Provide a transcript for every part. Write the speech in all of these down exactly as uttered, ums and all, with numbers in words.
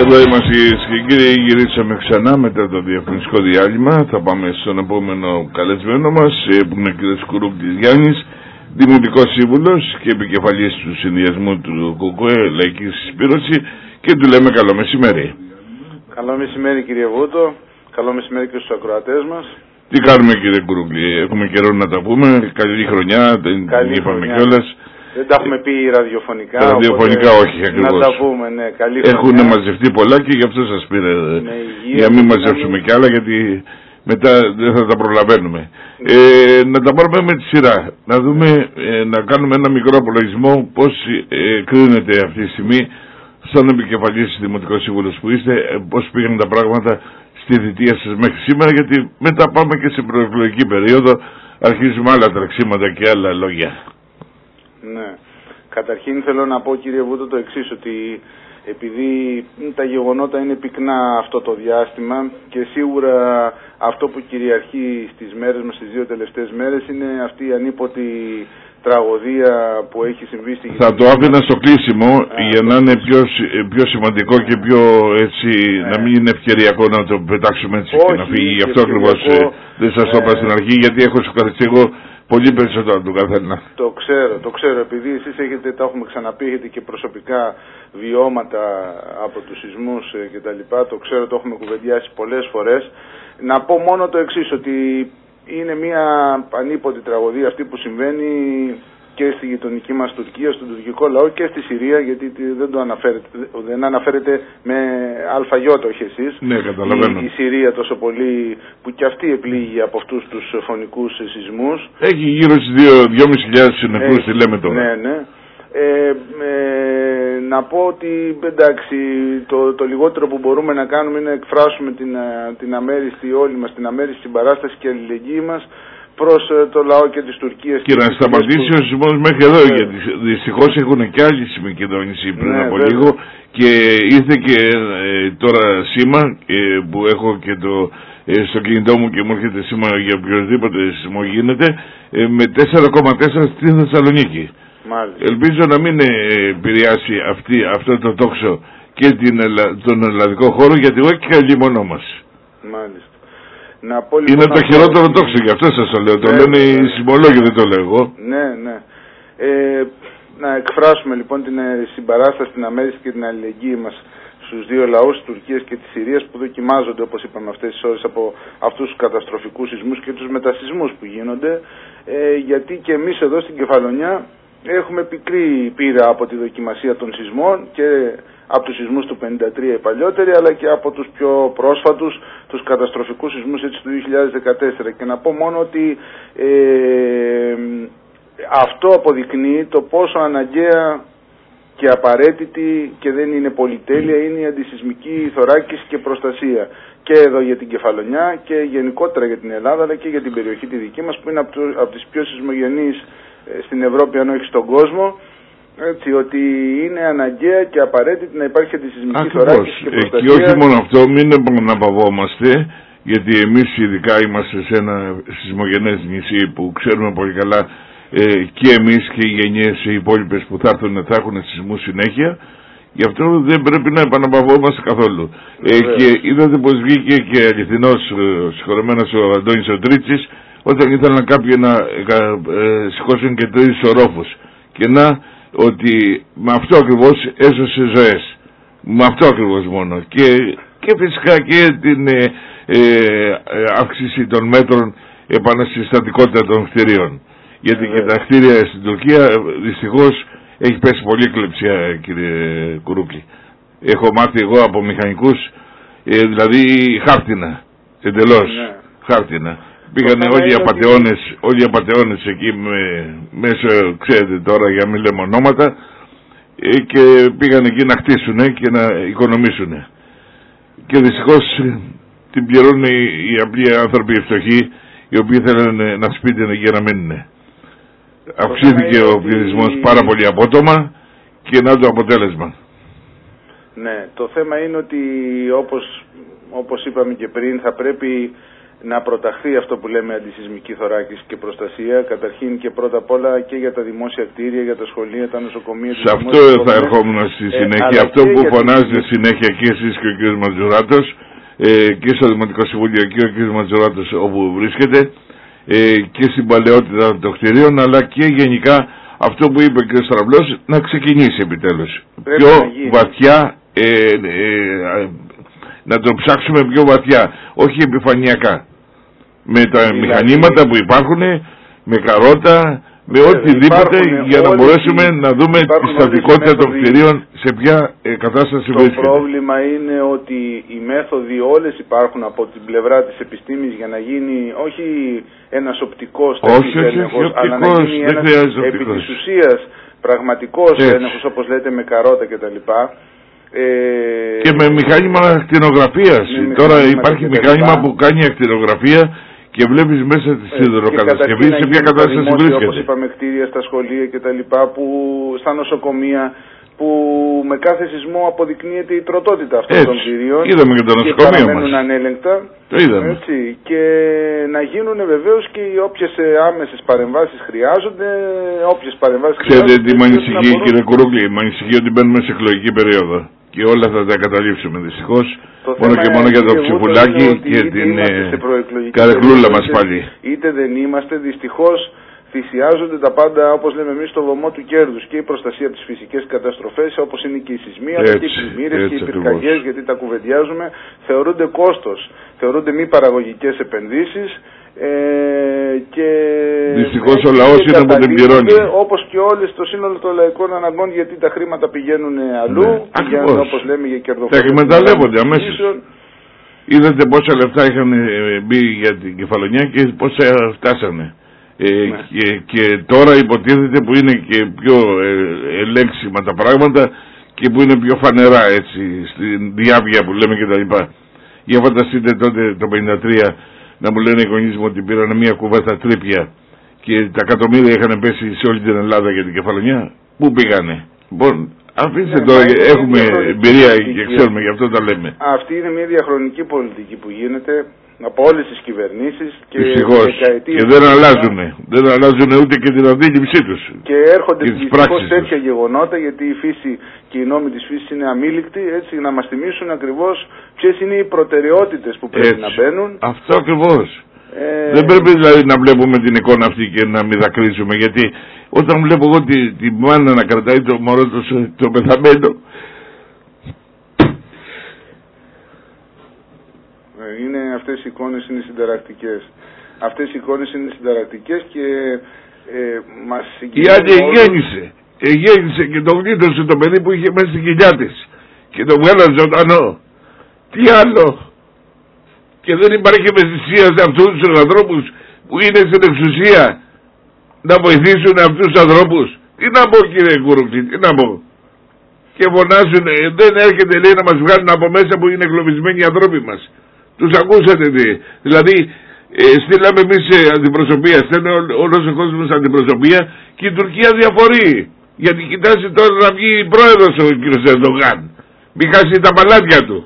Εδώ είμαστε και κύριοι, γυρίσαμε ξανά μετά το διαφημιστικό διάλειμμα. Θα πάμε στον επόμενο καλεσμένο μας που είναι ο κ. Κουρούκλης Γιάννης, Δημοτικός Σύμβουλος και επικεφαλής του συνδυασμού του ΚΚΕ Λαϊκή Συσπήρωση, και του λέμε καλό μεσημέρι. Καλό μεσημέρι κύριε Βούτο, καλό μεσημέρι και στους ακροατές μας. Τι κάνουμε κύριε Κουρούκλη, έχουμε καιρό να τα πούμε, καλή χρονιά, δεν καλή είπαμε χρονιά. κιόλας. Δεν τα έχουμε πει ραδιοφωνικά. Τα ραδιοφωνικά όχι ακριβώς. Να τα πούμε, ναι, καλή χρονιά. Έχουν μαζευτεί πολλά και γι' αυτό σας πήρε, ναι, υγεία, για να μην μαζεύσουμε κι άλλα, γιατί μετά δεν θα τα προλαβαίνουμε. Ναι. Ε, να τα πάρουμε με τη σειρά, να δούμε, ε, να κάνουμε ένα μικρό απολογισμό πώς ε, κρίνεται αυτή τη στιγμή σαν επικεφαλής Δημοτικός Σύμβουλος που είστε, ε, πώς πήγαν τα πράγματα στη θητεία σας μέχρι σήμερα, γιατί μετά πάμε και σε προεκλογική περίοδο, αρχίζουμε άλλα τρεξίματα και άλλα λόγια. Ναι. Καταρχήν θέλω να πω κύριε Βούτο το εξής, ότι επειδή τα γεγονότα είναι πυκνά αυτό το διάστημα και σίγουρα αυτό που κυριαρχεί στις μέρες μας, στις δύο τελευταίες μέρες, είναι αυτή η ανίποτη τραγωδία που έχει συμβεί στη γη. Θα το άφηνα στο κλείσιμο Α, για να είναι πιο, πιο σημαντικό και πιο έτσι, ναι. να μην είναι ευκαιριακό να το πετάξουμε έτσι. Όχι, και να φύγει. Γι' αυτό ακριβώς δεν σας το είπα στην αρχή, γιατί έχω σοκαριστεί εγώ πολύ περισσότερο από τον καθένα. Το ξέρω, το ξέρω. Επειδή εσείς έχετε, τα έχουμε ξαναπεί, έχετε και προσωπικά βιώματα από τους σεισμούς και τα λοιπά. Το ξέρω, το έχουμε κουβεντιάσει πολλές φορές. Να πω μόνο το εξής, ότι είναι μια ανίποτη τραγωδία αυτή που συμβαίνει και στη γειτονική μας Τουρκία, στον τουρκικό λαό και στη Συρία, γιατί δεν το αναφέρετε, δεν αναφέρετε με αλφαγιώτα, όχι εσείς. Ναι, καταλαβαίνω. Η, η Συρία τόσο πολύ που και αυτή επλήγει από αυτούς τους φωνικούς σεισμούς. Έχει γύρω στις δυόμισι χιλιάδες συνεχούς, τι λέμε τώρα. Ναι, ναι. Ε, ε, να πω ότι εντάξει, το, το λιγότερο που μπορούμε να κάνουμε είναι να εκφράσουμε την, την αμέριστη όλοι μας, την αμέριστη συμπαράσταση και αλληλεγγύη μας προς το λαό και της Τουρκίας. Και, και να σταματήσει ο σεισμός μέχρι εδώ, ναι. γιατί δυστυχώς έχουν και άλλη συμμετοχή πριν ναι, από βέβαια. λίγο, και ήρθε και ε, τώρα σήμα ε, που έχω και το, ε, στο κινητό μου και μου έρχεται σήμα για οποιοδήποτε σεισμό γίνεται, ε, με τέσσερα κόμμα τέσσερα στην Θεσσαλονίκη. Μάλιστα. Ελπίζω να μην επηρεάσει αυτή, αυτό το τόξο και την, τον ελλαδικό χώρο, γιατί εγώ και καλυμμονό μας. Μάλιστα. Να πω, λοιπόν, είναι το χειρότερο τόξο, γι' αυτό σας το λέω. Το λένε οι σεισμολόγοι, δεν το λέω εγώ. Ναι, ναι. Ε, να εκφράσουμε λοιπόν την συμπαράσταση, την αμέριστη και την αλληλεγγύη μας στους δύο λαούς, της Τουρκίας και της Συρίας, που δοκιμάζονται, όπως είπαμε, αυτές τις ώρες από αυτούς τους καταστροφικούς σεισμούς και τους μετασεισμούς που γίνονται, ε, γιατί και εμείς εδώ στην Κεφαλονιά έχουμε πικρή πείρα από τη δοκιμασία των σεισμών και από τους σεισμούς του πενήντα τρία οι παλιότεροι, αλλά και από τους πιο πρόσφατους, τους καταστροφικούς σεισμούς έτσι του δύο χιλιάδες δεκατέσσερα. Και να πω μόνο ότι ε, αυτό αποδεικνύει το πόσο αναγκαία και απαραίτητη, και δεν είναι πολυτέλεια, είναι η αντισεισμική θωράκιση και προστασία. Και εδώ για την Κεφαλονιά και γενικότερα για την Ελλάδα, αλλά και για την περιοχή τη δική μας, που είναι από τις πιο σεισμογενείς στην Ευρώπη, αν όχι στον κόσμο, έτσι, ότι είναι αναγκαία και απαραίτητη να υπάρχει αντισεισμική θωράκιση και προστασία. Και όχι μόνο αυτό, μην επαναπαυόμαστε, γιατί εμείς ειδικά είμαστε σε ένα σεισμογενές νησί που ξέρουμε πολύ καλά, ε, και εμείς και οι γενιές οι υπόλοιπες που θα έρθουν θα έχουν σεισμούς συνέχεια. Γι' αυτό δεν πρέπει να επαναπαυόμαστε καθόλου. Ε, και είδατε πως βγήκε και αληθινός ε, συγχωρεμένος ο Αντώνης ο Τρίτσης, όταν ήθελαν κάποιοι να ε, σηκώσουν και τρεις ορόφους. Και να, ότι με αυτό ακριβώς έσωσε ζωές. Με αυτό ακριβώς μόνο. Και, και φυσικά και την ε, ε, αύξηση των μέτρων επανασυστατικότητα των κτηρίων. Γιατί και τα κτίρια στην Τουρκία δυστυχώς έχει πέσει πολύ κλεψία, κύριε Κουρούκλη. Έχω μάθει εγώ από μηχανικούς, ε, δηλαδή χάρτινα, εντελώς χάρτινα. Πήγανε όλοι οι απατεώνες, όλοι οι απατεώνες εκεί με, μέσω, ξέρετε τώρα, για μην λέμε ονόματα, ε, και πήγαν εκεί να χτίσουν και να οικονομήσουν. Και δυστυχώς την πληρώνουν οι, οι απλοί άνθρωποι οι φτωχοί, οι οποίοι θέλουν να σπίτουν για να μείνουν. Αυξήθηκε ο πληθυσμός ότι... πάρα πολύ απότομα, και να το αποτέλεσμα. Ναι, το θέμα είναι ότι όπως, όπως είπαμε και πριν, θα πρέπει να προταχθεί αυτό που λέμε αντισυσμική θωράκιση και προστασία, καταρχήν και πρώτα απ' όλα και για τα δημόσια κτίρια, για τα σχολεία, τα νοσοκομεία. Σε αυτό θα ερχόμουν στη συνέχεια, ε, αυτό που φωνάζετε τη... συνέχεια και εσείς και ο κ. Ματζουράτος, ε, και στο Δημοτικό Συμβούλιο και ο κ. Ματζουράτος όπου βρίσκεται, ε, και στην παλαιότητα των κτηρίων, αλλά και γενικά αυτό που είπε ο κ. Στραβλός, να ξεκινήσει επιτέλους. Πρέπει πιο βαθιά, ε, ε, να το ψάξουμε πιο βαθιά, όχι επιφανειακά. Με τα δηλαδή, μηχανήματα που υπάρχουν, με καρότα, με ε, οτιδήποτε, για να μπορέσουμε οι, να δούμε τη στατικότητα των κτηρίων σε ποια ε, κατάσταση το βρίσκεται. Το πρόβλημα είναι ότι οι μέθοδοι όλες υπάρχουν από την πλευρά της επιστήμης για να γίνει όχι ένας οπτικός όχι, έλεγχος, όχι, αλλά να γίνει ένας επί της ουσίας πραγματικός έτσι. Έλεγχος, όπως λέτε, με καρότα κτλ. Ε, και με μηχάνημα ακτινογραφίας. Τώρα υπάρχει μηχάνημα που κάνει ακτινογραφία και βλέπεις μέσα τη σιδηροκατασκευή σε ποια κατάσταση βρίσκεται. Όπως είπαμε, κτίρια, στα σχολεία κτλ. Που στα νοσοκομεία, που με κάθε σεισμό αποδεικνύεται η τροτότητα αυτών έτσι. Των κτίριων. Είδαμε και τα νοσοκομεία μας. Και παραμένουν ανέλεγκτα. Το είδαμε. Έτσι. Και να γίνουν βεβαίως και οι όποιες άμεσες παρεμβάσεις χρειάζονται, όποιες παρεμβάσεις Ξέρετε τι με ανησυχεί, κύριε Κουρούκλη, με ανησυχεί ότι μπαίνουμε σε εκλογική περίοδο. Και όλα θα τα καταλήψουμε δυστυχώς, μόνο και μόνο για το ψηφουλάκι και την καρεκλούλα μας πάλι. Είτε δεν είμαστε, δυστυχώς θυσιάζονται τα πάντα, όπως λέμε εμείς, στο βωμό του κέρδους, και η προστασία από τις φυσικές καταστροφές, όπως είναι και η σεισμοί, αλλά και οι πλημμύρες και οι πυρκαγιές, γιατί τα κουβεντιάζουμε, θεωρούνται κόστος, θεωρούνται μη παραγωγικές επενδύσεις. Ε, και δυστυχώς ο λαός είναι που την πληρώνει, όπως και όλες το σύνολο των λαϊκών αναγκών, γιατί τα χρήματα πηγαίνουν αλλού, ναι, πηγαίνουν, όπως λέμε, για κερδοφορία. Τα εκμεταλλεύονται αμέσως. Είδατε πόσα λεφτά είχαν μπει για την Κεφαλονιά και πόσα φτάσανε. Ε, ναι. και, και τώρα υποτίθεται που είναι και πιο ε, ελέγξιμα τα πράγματα και που είναι πιο φανερά, έτσι, στην διάβια που λέμε κτλ. Για φανταστείτε τότε το πενήντα τρία να μου λένε οι γονείς μου ότι πήραν μια κουβέντα τρίπια και τα εκατομμύρια είχαν πέσει σε όλη την Ελλάδα για την Κεφαλονιά. Πού πήγανε? Λοιπόν, αφήστε ναι, τώρα, έχουμε εμπειρία και ξέρουμε, γι' αυτό τα λέμε. Αυτή είναι μια διαχρονική πολιτική που γίνεται από όλες τις κυβερνήσεις και, και δεν αλλάζουν. Δεν αλλάζουν ούτε και την αντίληψή τους. Και έρχονται δυστυχώς τέτοια γεγονότα, γιατί η φύση και οι νόμοι της φύσης είναι αμήλικτοι, έτσι, να μας θυμίσουν ακριβώς ποιες είναι οι προτεραιότητες που πρέπει έτσι. Να μπαίνουν. Αυτό ακριβώς. Ε... Δεν πρέπει δηλαδή να βλέπουμε την εικόνα αυτή και να μην δακρύζουμε, γιατί όταν βλέπω εγώ τη, τη μάνα να κρατάει το μωρό το, το πεθαμένο, είναι, αυτές οι εικόνες είναι συνταρακτικές. Αυτές οι εικόνες είναι συνταρακτικές και ε, μας συγκινούν. Η άλλη γέννησε. Γέννησε και το γλίτωσε το παιδί που είχε μέσα στην κοιλιά της. Και το βγάλαν ζωντανό. Τι άλλο? Και δεν υπάρχει ευαισθησία σε αυτούς τους ανθρώπους που είναι στην εξουσία να βοηθήσουν αυτούς τους ανθρώπους. Τι να πω, κύριε Κουρούκλη, τι να πω? Και φωνάζουν, δεν έρχεται, λέει, να μας βγάλουν από μέσα που είναι εγκλωβισμένοι οι ανθρώποι μας. Τους ακούσατε τι? Δηλαδή ε, στείλαμε εμείς αντιπροσωπεία, στέλνει όλος ο κόσμος αντιπροσωπεία και η Τουρκία διαφορεί. Γιατί κοιτάζει τώρα να βγει πρόεδρος ο κ. Ερντογάν. Μην χάσει τα παλάτια του.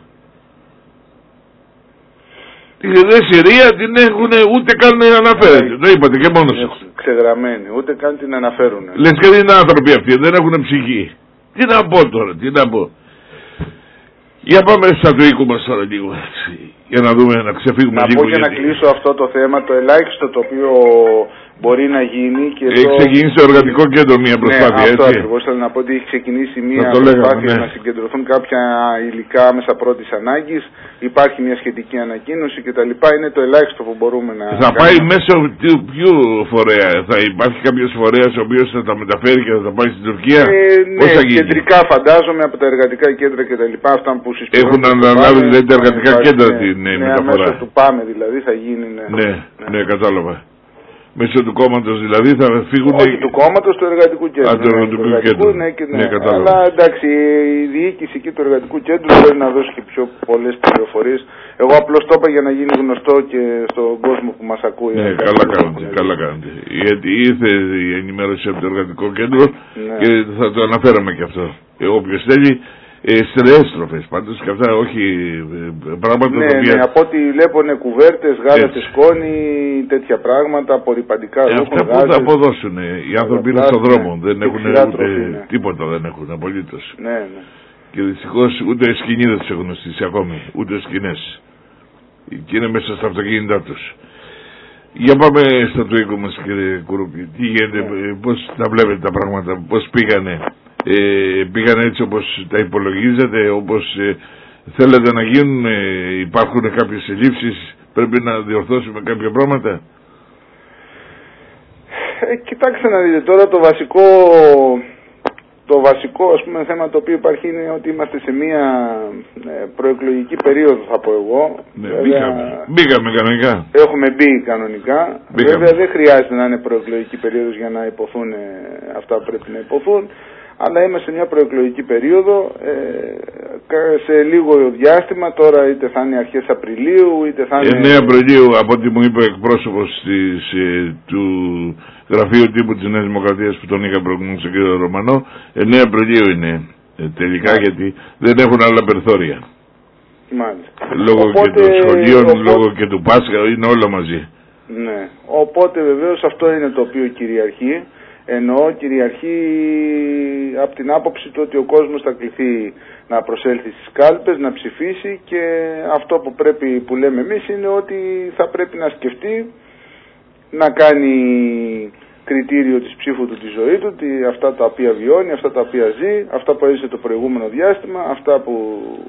Την Συρία την έχουν ούτε καν αναφέρεται. Το είπατε και μόνος σας. Ξεγραμμένοι, ούτε καν την αναφέρουν. Λες και δεν είναι άνθρωποι αυτοί, δεν έχουν ψυχή. Τι να πω τώρα, τι να πω? Για πάμε στα του οίκου μας τώρα λίγο, για να δούμε, να ξεφύγουμε να λίγο. Να πω για γιατί... να κλείσω αυτό το θέμα, το ελάχιστο το οποίο μπορεί να γίνει. Και έχει εδώ... ξεκινήσει το εργατικό κέντρο μια προσπάθεια, ναι, έτσι. Αυτό ακριβώς θέλω να πω, ότι έχει ξεκινήσει μια προσπάθεια ναι. να συγκεντρωθούν κάποια υλικά μέσα πρώτης ανάγκης. Υπάρχει μια σχετική ανακοίνωση κτλ. Είναι το ελάχιστο που μπορούμε να... Θα πάει μέσω ποιου φορέα? Θα υπάρχει κάποιος φορέας ο οποίος θα τα μεταφέρει και θα τα πάει στην Τουρκία? Ε, ναι, κεντρικά φαντάζομαι από τα εργατικά κέντρα κτλ. Αυτά που συσπηρώνουν. Έχουν αναλάβει δηλαδή τα εργατικά κέντρα την μεταφορά. Μέσω του ΠΑΜΕ δηλαδή θα γίνει. Ναι, ναι, κατάλαβα. Μέσω του κόμματος δηλαδή θα φύγουν... Όχι του κόμματος, του εργατικού κέντρου. Α, του εργατικού ναι, κέντρου. Ναι, και ναι. Ναι, αλλά εντάξει, η διοίκηση εκεί του εργατικού κέντρου μπορεί να δώσει και πιο πολλές πληροφορίες. Εγώ απλώς το είπα για να γίνει γνωστό και στον κόσμο που μας ακούει. Ναι, καλά κάνετε, καλά κάνετε. Γιατί ήρθε η ενημέρωση από το εργατικό κέντρο ναι. και θα το αναφέραμε και αυτό. Ε, όποιος θέλει ε, στρεέστροφες πάντως και αυτά, όχι ε, πράγματα ναι, τα οποία... Ναι, από ό,τι βλέπουν κουβέρτες, γάλα σκόνη, τέτοια πράγματα, απορριπαντικά ε, ρούχων, αυτά που γάζες, θα αποδώσουν, οι άνθρωποι είναι στον δρόμο, ναι, δεν έχουν ούτε ναι. τίποτα, δεν έχουν απολύτως. Ναι, ναι. Και δυστυχώς ούτε σκηνή δεν τους έχουν στήσει ακόμη, ούτε σκηνές. Και είναι μέσα στα αυτοκίνητά τους. Για πάμε στο του οίκου μας, κύριε Κουρούπη. Τι γίνεται, yeah. πώς τα βλέπετε τα πράγματα, πώς πήγανε. Ε, πήγανε έτσι όπως τα υπολογίζετε, όπως ε, θέλετε να γίνουν, ε, υπάρχουν κάποιες ελλείψεις, πρέπει να διορθώσουμε κάποια πράγματα. Ε, κοιτάξτε να δείτε τώρα, το βασικό... Το βασικό ας πούμε θέμα το οποίο υπάρχει είναι ότι είμαστε σε μια προεκλογική περίοδο, θα πω εγώ. Ναι, βέβαια, μπήκαμε. Μπήκαμε κανονικά. Έχουμε μπει κανονικά. Μπήκαμε. Βέβαια δεν χρειάζεται να είναι προεκλογική περίοδος για να υποθούν αυτά που πρέπει να υποθούν. Αλλά είμαστε σε μια προεκλογική περίοδο, ε, σε λίγο διάστημα, τώρα είτε θα είναι αρχές Απριλίου, είτε θα είναι... εννέα Απριλίου, από ό,τι μου είπε ο εκπρόσωπος της, ε, του γραφείου τύπου της Νέας Δημοκρατίας που τον είχα προηγουμένως τον κύριο Ρωμανό, εννέα Απριλίου είναι ε, τελικά, yeah. γιατί δεν έχουν άλλα περιθώρια. Μάλιστα. Λόγω οπότε, και των σχολείων, οπότε... λόγω και του Πάσχα, είναι όλα μαζί. Ναι, οπότε βεβαίως αυτό είναι το οποίο κυριαρχεί. Εννοώ κυριαρχεί από την άποψη του ότι ο κόσμος θα κληθεί να προσέλθει στις κάλπες, να ψηφίσει, και αυτό που πρέπει, που λέμε εμείς, είναι ότι θα πρέπει να σκεφτεί, να κάνει κριτήριο της ψήφου του, τη ζωή του, τη, αυτά τα οποία βιώνει, αυτά τα οποία ζει, αυτά που έζησε το προηγούμενο διάστημα, αυτά που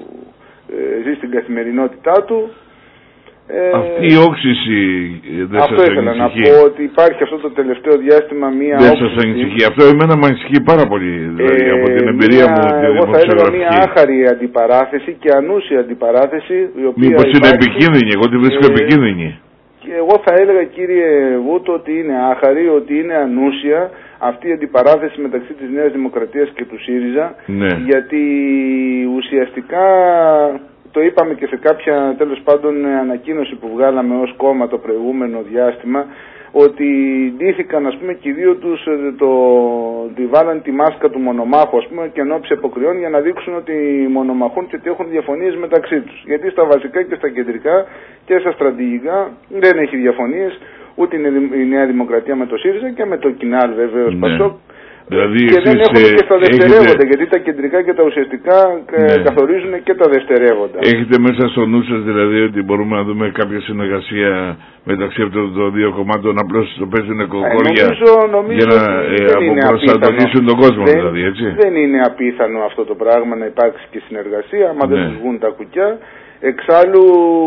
ε, ζει στην καθημερινότητά του. Αυτή η όξυση δεν αυτό σας ήθελα ανησυχεί? να πω, ότι υπάρχει αυτό το τελευταίο διάστημα μία δεν όξυση. Δεν σας ανησυχεί? Αυτό εμένα με ανησυχεί πάρα πολύ, δηλαδή, ε, από την εμπειρία μία, μου τη εγώ θα έλεγα μία δημοσιογραφική. άχαρη αντιπαράθεση και ανούσια αντιπαράθεση, η οποία μήπως υπάρχει, είναι επικίνδυνη? Εγώ τη βρίσκω ε, επικίνδυνη. Και εγώ θα έλεγα, κύριε Βούτο, ότι είναι άχαρη, ότι είναι ανούσια αυτή η αντιπαράθεση μεταξύ της Νέας Δημοκρατίας και του ΣΥΡΙΖΑ, ναι. γιατί ουσιαστικά... Το είπαμε και σε κάποια τέλος πάντων ανακοίνωση που βγάλαμε ως κόμμα το προηγούμενο διάστημα, ότι ντύθηκαν ας πούμε και οι δύο τους, το, τη βάλαν τη μάσκα του μονομάχου ας πούμε και ενόψει αποκριών, για να δείξουν ότι μονομαχούν και ότι έχουν διαφωνίες μεταξύ τους. Γιατί στα βασικά και στα κεντρικά και στα στρατηγικά δεν έχει διαφωνίες ούτε η Νέα Δημοκρατία με το ΣΥΡΙΖΑ και με το ΚΙΝΑΛ βεβαίως, ναι. Πασόκ. Δηλαδή, και δεν έχουμε και στα δευτερεύοντα, έχετε... γιατί τα κεντρικά και τα ουσιαστικά ναι. καθορίζουν και τα δευτερεύοντα. Έχετε μέσα στο νου σας δηλαδή ότι μπορούμε να δούμε κάποια συνεργασία μεταξύ αυτών των δύο κομμάτων, απλώς το παίζουν κοκόρια ε, για να ε, αποπροσανατολίσουν τον κόσμο, δεν, δηλαδή, έτσι. Δεν είναι απίθανο αυτό το πράγμα να υπάρξει και συνεργασία, άμα ναι. δεν τους βγουν τα κουκιά. Εξάλλου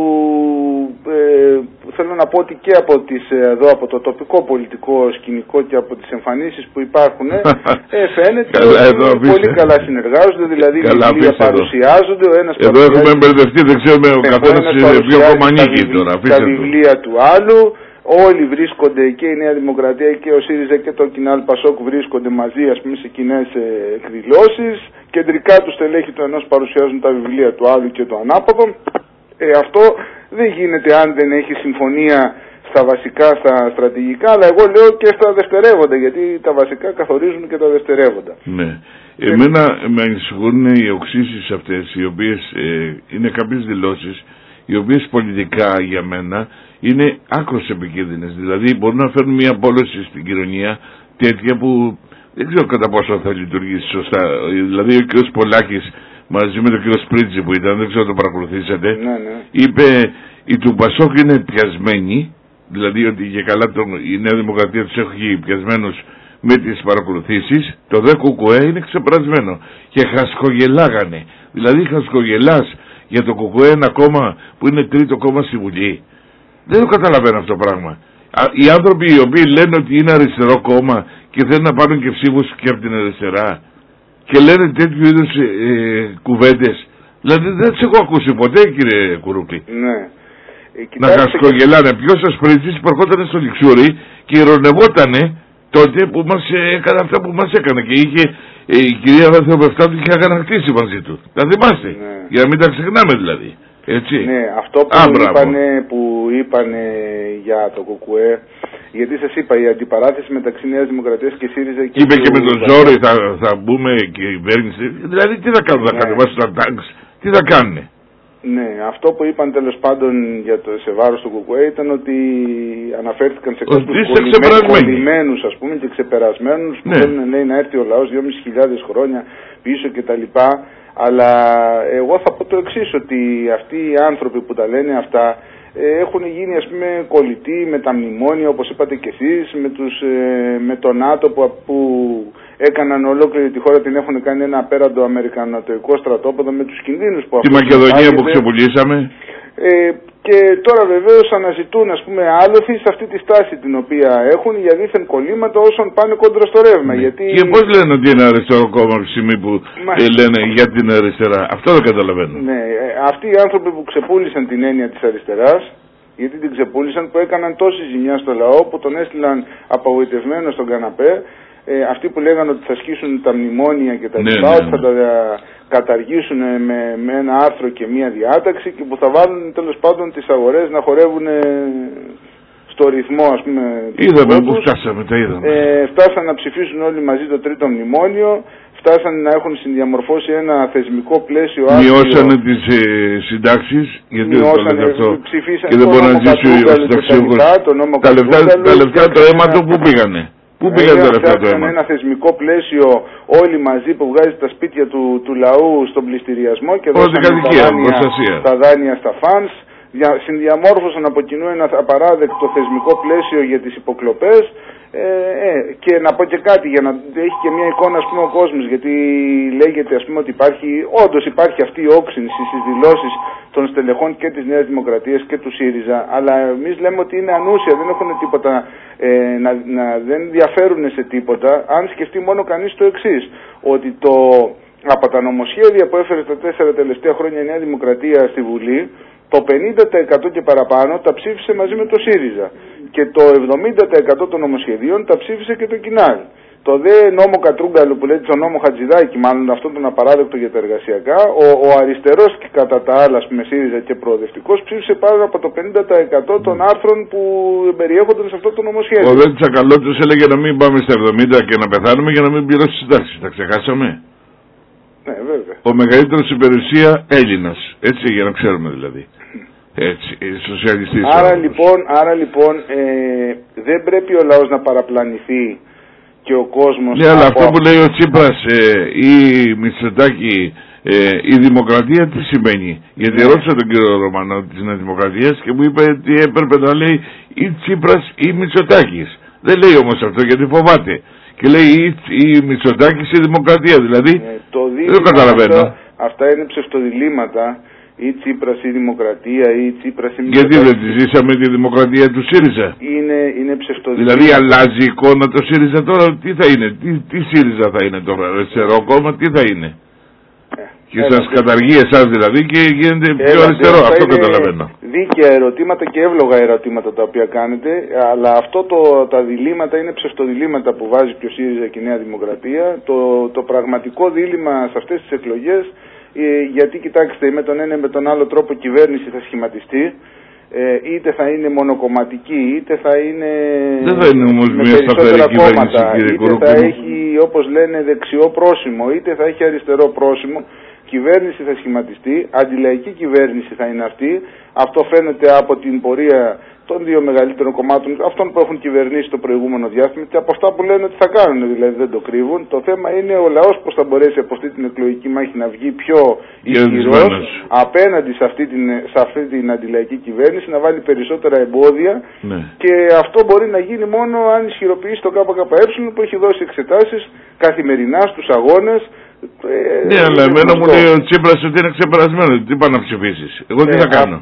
ε, θέλω να πω ότι και από, τις, εδώ, από το τοπικό πολιτικό σκηνικό και από τις εμφανίσεις που υπάρχουν ε, φαίνεται ότι πολύ καλά συνεργάζονται, δηλαδή οι βιβλία παρουσιάζονται, ο ένας εδώ έχουμε μπερδευτεί, δεν ξέρουμε ο καθένας ποιο κόμμα ανήκει τώρα. Τα βιβλία του άλλου, όλοι βρίσκονται, και η Νέα Δημοκρατία και ο ΣΥΡΙΖΑ και το ΚΙΝΑΛ Πασόκ βρίσκονται μαζί ας πούμε σε κοινές εκδηλώσεις. Κεντρικά του στελέχη του ενός παρουσιάζουν τα βιβλία του άλλου και το ανάποδο. Ε, αυτό δεν γίνεται αν δεν έχει συμφωνία στα βασικά, στα στρατηγικά, αλλά εγώ λέω και στα δευτερεύοντα, γιατί τα βασικά καθορίζουν και τα δευτερεύοντα. Ναι. Εμένα με ανησυχούν οι οξύσεις αυτές, οι οποίες ε, είναι κάποιες δηλώσεις, οι οποίες πολιτικά για μένα είναι άκρως επικίνδυνες. Δηλαδή μπορούν να φέρουν μια πόλωση στην κοινωνία τέτοια που δεν ξέρω κατά πόσο θα λειτουργήσει σωστά. Δηλαδή ο κ. Πολάκης μαζί με τον κ. Σπρίτζη που ήταν, δεν ξέρω το παρακολουθήσατε, ναι, ναι. είπε η του Πασόκ είναι πιασμένη, δηλαδή ότι και καλά τον, η Νέα Δημοκρατία τους έχει πιασμένους με τις παρακολουθήσεις, το δε ΚΚΕ είναι ξεπερασμένο. Και χασκογελάγανε. Δηλαδή χασκογελάς για το ΚΚΕ, ένα κόμμα που είναι τρίτο κόμμα στη Βουλή. Δεν το καταλαβαίνω αυτό το πράγμα. Οι άνθρωποι οι οποίοι λένε ότι είναι αριστερό κόμμα και θέλουν να πάρουν και ψήφους και από την αριστερά και λένε τέτοιου είδους ε, κουβέντες, δηλαδή δεν τις έχω ακούσει ποτέ, κύριε Κουρούπη. Ναι. Ε, να χασκογελάνε. Ποιος ο Σπριτσής που ερχόταν στο Λιξούρι και ηρωνευότανε τότε που μας έκανε αυτά που μας έκανε και είχε ε, η κυρία Θεοπευτάτου είχε αγανακτήσει μαζί του. Τα θυμάστε, ναι. Για να μην τα ξεχνάμε δηλαδή. Έτσι. Ναι, αυτό που, Α, είπανε, που είπανε για το ΚΚΕ, γιατί σας είπα η αντιπαράθεση μεταξύ Νέας Δημοκρατίας και ΣΥΡΙΖΑ και είπε και με τον Ζόρι θα, θα μπούμε και η κυβέρνηση, δηλαδή τι θα κάνουν, θα κατεβάσουν τα τάγκς, τι θα κάνουν. Ναι, αυτό που είπαν τέλος πάντων για το, σε βάρος του ΚΚΕ ήταν ότι αναφέρθηκαν σε κάποιους κολλημένους ας πούμε και ξεπερασμένους που ναι. θέλουν λέει, να έρθει ο λαός δυόμισι χιλιάδες χρόνια πίσω κτλ. Αλλά εγώ θα πω το εξής, ότι αυτοί οι άνθρωποι που τα λένε αυτά ε, έχουν γίνει ας πούμε κολλητοί με τα μνημόνια όπως είπατε και εσείς, με, τους, ε, με το ΝΑΤΟ που, που έκαναν ολόκληρη τη χώρα, την έχουν κάνει ένα απέραντο αμερικανωτικό στρατόπεδο με τους κινδύνους που τη Μακεδονία που ξεπουλήσαμε. Ε, και τώρα βεβαίως αναζητούν ας πούμε άλοθη σε αυτή τη στάση την οποία έχουν για δίθεν κολλήματα όσων πάνε κόντρα στο ρεύμα. Ναι. Γιατί... Και πώς λένε ότι είναι αριστερό κόμμα τη στιγμή που Μα... ε, λένε για την αριστερά. Αυτό δεν καταλαβαίνω. Ναι, ε, αυτοί οι άνθρωποι που ξεπούλησαν την έννοια της αριστεράς, γιατί την ξεπούλησαν, που έκαναν τόση ζημιά στο λαό που τον έστειλαν απογοητευμένο στον καναπέ, ε, αυτοί που λέγανε ότι θα σκίσουν τα μνημόνια και τα ναι, λοιπά, ναι, ότι θα τα καταργήσουν με, με ένα άρθρο και μία διάταξη και που θα βάλουν τέλος πάντων τις αγορές να χορεύουν στο ρυθμό ας πούμε. Είδαμε που φτάσαμε, τα είδαμε. Ε, φτάσαν να ψηφίσουν όλοι μαζί το τρίτο μνημόνιο, φτάσαν να έχουν συνδιαμορφώσει ένα θεσμικό πλαίσιο. Μειώσανε τις ε, συντάξεις, γιατί μειώσανε, δεν αυτό ψηφίσαν και δεν μπορεί να ζήσει ο συνταξιούχος. Τα λεφτά, τα λεφτά το αίμα του πού πήγανε. Πού πήγαν τα λεφτά το αίμα. Ένα θεσμικό πλαίσιο όλοι μαζί που βγάζει τα σπίτια του, του λαού στον πληστηριασμό και δώσανε τα δάνεια, τα δάνεια στα φανς. Συνδιαμόρφωσαν από κοινού ένα απαράδεκτο θεσμικό πλαίσιο για τις υποκλοπές ε, ε, και να πω και κάτι για να έχει και μια εικόνα ας πούμε ο κόσμος, γιατί λέγεται ας πούμε ότι υπάρχει, όντως υπάρχει αυτή η όξυνση στις δηλώσεις των στελεχών και της Νέας Δημοκρατίας και του ΣΥΡΙΖΑ, αλλά εμείς λέμε ότι είναι ανούσια, δεν έχουν τίποτα, ε, να, να, δεν διαφέρουν σε τίποτα, αν σκεφτεί μόνο κανείς το εξής, ότι το, από τα νομοσχέδια που έφερε τα τέσσερα τελευταία χρόνια η Νέα Δημοκρατία στη Βουλή, το πενήντα τοις εκατό και παραπάνω τα ψήφισε μαζί με το ΣΥΡΙΖΑ και το εβδομήντα τοις εκατό των νομοσχεδίων τα ψήφισε και το Κινάλ. Το δε νόμο Κατρούγκαλου που λέτε, το νόμο Χατζηδάκη, μάλλον αυτόν τον απαράδεκτο για τα εργασιακά, ο, ο αριστερός και κατά τα άλλα με ΣΥΡΙΖΑ και προοδευτικός ψήφισε πάνω από το πενήντα τοις εκατό των άρθρων που περιέχονταν σε αυτό το νομοσχέδιο. Ο δε Τσακαλώτης έλεγε να μην πάμε στα εβδομήντα και να πεθάνουμε για να μην πληρώσει συντάξεις. Τα ξεχάσαμε. Ναι, βέβαια. Ο μεγαλύτερος υπηρεσία Έλληνας. Έτσι, για να ξέρουμε δηλαδή. Έτσι, σοσιαλιστής. Άρα λοιπόν, άρα λοιπόν ε, δεν πρέπει ο λαός να παραπλανηθεί και ο κόσμος. Ναι, αλλά αυτό που λέει ο Τσίπρας ε, ή Μητσοτάκη, ε, η δημοκρατία τι σημαίνει. Γιατί ναι. ρώτησα τον κύριο Ρωμανό της Νέας Δημοκρατίας και μου είπε ότι έπρεπε να λέει ή Τσίπρας ή Μητσοτάκης. Δεν λέει όμως αυτό γιατί φοβάται. Και λέει ή, ή Μητσοτάκης ή δημοκρατία. Δηλαδή ε, το δεν το καταλαβαίνω. Αυτά, αυτά είναι ψευτοδιλήμματα. Ή Τσίπρας ή Δημοκρατία ή Τσίπρας ή Μητσοτάκη. Γιατί δεν τη ζήσαμε τη δημοκρατία του ΣΥΡΙΖΑ. Είναι, είναι ψευτοδιλήμματα. Δηλαδή αλλάζει η εικόνα το ΣΥΡΙΖΑ τώρα, τι θα είναι, τι, τι ΣΥΡΙΖΑ θα είναι τώρα, αριστερό κόμμα, τι θα είναι. Ε, και έλα, σας καταργεί εσάς δηλαδή και γίνεται έλα, πιο αριστερό, αυτό καταλαβαίνω. Δίκαια ερωτήματα και εύλογα ερωτήματα τα οποία κάνετε, αλλά αυτό το, τα διλήμματα είναι ψευτοδιλήμματα που βάζει και ο ΣΥΡΙΖΑ και η Νέα Δημοκρατία. Το, το πραγματικό δίλημμα σε αυτές τις εκλογές, Ε, γιατί κοιτάξτε, με τον ένα ή με τον άλλο τρόπο κυβέρνηση θα σχηματιστεί, ε, είτε θα είναι μονοκομματική, είτε θα είναι δεν θα είναι όμως με μια περισσότερα κόμματα, κύριε είτε θα έχει όπως λένε δεξιό πρόσημο, είτε θα έχει αριστερό πρόσημο. Κυβέρνηση θα σχηματιστεί, αντιλαϊκή κυβέρνηση θα είναι αυτή. Αυτό φαίνεται από την πορεία των δύο μεγαλύτερων κομμάτων, αυτών που έχουν κυβερνήσει το προηγούμενο διάστημα και από αυτά που λένε ότι θα κάνουν, δηλαδή δεν το κρύβουν. Το θέμα είναι ο λαός πώς θα μπορέσει από αυτή την εκλογική μάχη να βγει πιο ισχυρός απέναντι σε αυτή, την, σε αυτή την αντιλαϊκή κυβέρνηση, να βάλει περισσότερα εμπόδια ναι. και αυτό μπορεί να γίνει μόνο αν ισχυροποιήσει το ΚΚΕ που έχει δώσει εξετάσεις καθημερινά στους αγώνες. Ε, ναι, αλλά εμένα μου λέει ο Τσίπρας ότι είναι ξεπερασμένο. Τι πάει να ψηφίσεις. Εγώ τι θα κάνω.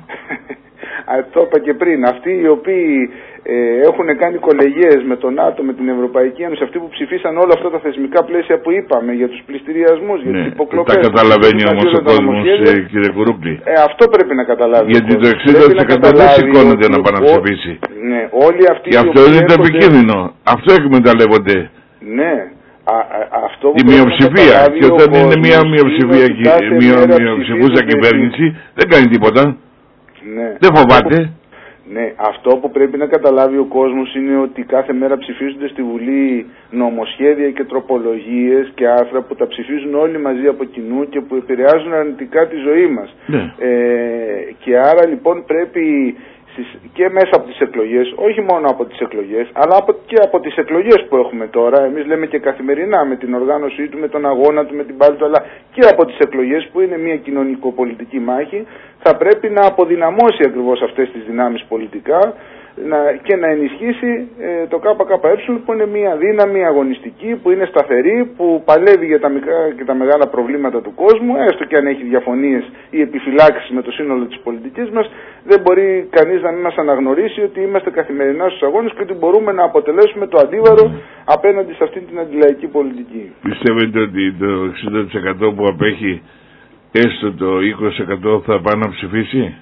Το είπα και πριν. Αυτοί οι οποίοι ε, έχουν κάνει κολεγιές με τον ΝΑΤΟ, με την Ευρωπαϊκή Ένωση, αυτοί που ψηφίσαν όλα αυτά τα θεσμικά πλαίσια που είπαμε για τους πληστηριασμούς, για ναι, τις υποκλοπές. Τα καταλαβαίνει όμως ο κόσμος, ε, κύριε Κουρούκλη. Ε, αυτό πρέπει να καταλάβει. Γιατί το εξήντα τοις εκατό δεν σηκώνεται να πάει να ψηφίσει. Ναι, όλοι αυτοί και αυτό είναι το επικίνδυνο. Αυτό εκμεταλλεύονται. Ναι. Α, α, αυτό που η μειοψηφία. Και όταν είναι μια μειοψηφία μειοψηφούσα κυβέρνηση, δεν κάνει τίποτα. Ναι. Δεν φοβάται. Ναι, αυτό που πρέπει να καταλάβει ο κόσμος είναι ότι κάθε μέρα ψηφίζονται στη Βουλή νομοσχέδια και τροπολογίες και άρθρα που τα ψηφίζουν όλοι μαζί από κοινού και που επηρεάζουν αρνητικά τη ζωή μας. Ναι. Ε, και άρα λοιπόν πρέπει και μέσα από τις εκλογές, όχι μόνο από τις εκλογές, αλλά από, και από τις εκλογές που έχουμε τώρα, εμείς λέμε και καθημερινά με την οργάνωσή του, με τον αγώνα του, με την πάλη του, αλλά και από τις εκλογές που είναι μια κοινωνικοπολιτική μάχη, θα πρέπει να αποδυναμώσει ακριβώς αυτές τις δυνάμεις πολιτικά να, και να ενισχύσει ε, το ΚΚΕ που είναι μια δύναμη αγωνιστική, που είναι σταθερή, που παλεύει για τα μικρά και τα μεγάλα προβλήματα του κόσμου, έστω και αν έχει διαφωνίες ή επιφυλάξεις με το σύνολο της πολιτικής μας, δεν μπορεί κανείς να μην μας αναγνωρίσει ότι είμαστε καθημερινά στους αγώνες και ότι μπορούμε να αποτελέσουμε το αντίβαρο απέναντι σε αυτή την αντιλαϊκή πολιτική. Πιστεύετε ότι το εξήντα τοις εκατό που απέχει έστω το είκοσι τοις εκατό θα πάει να ψηφίσει?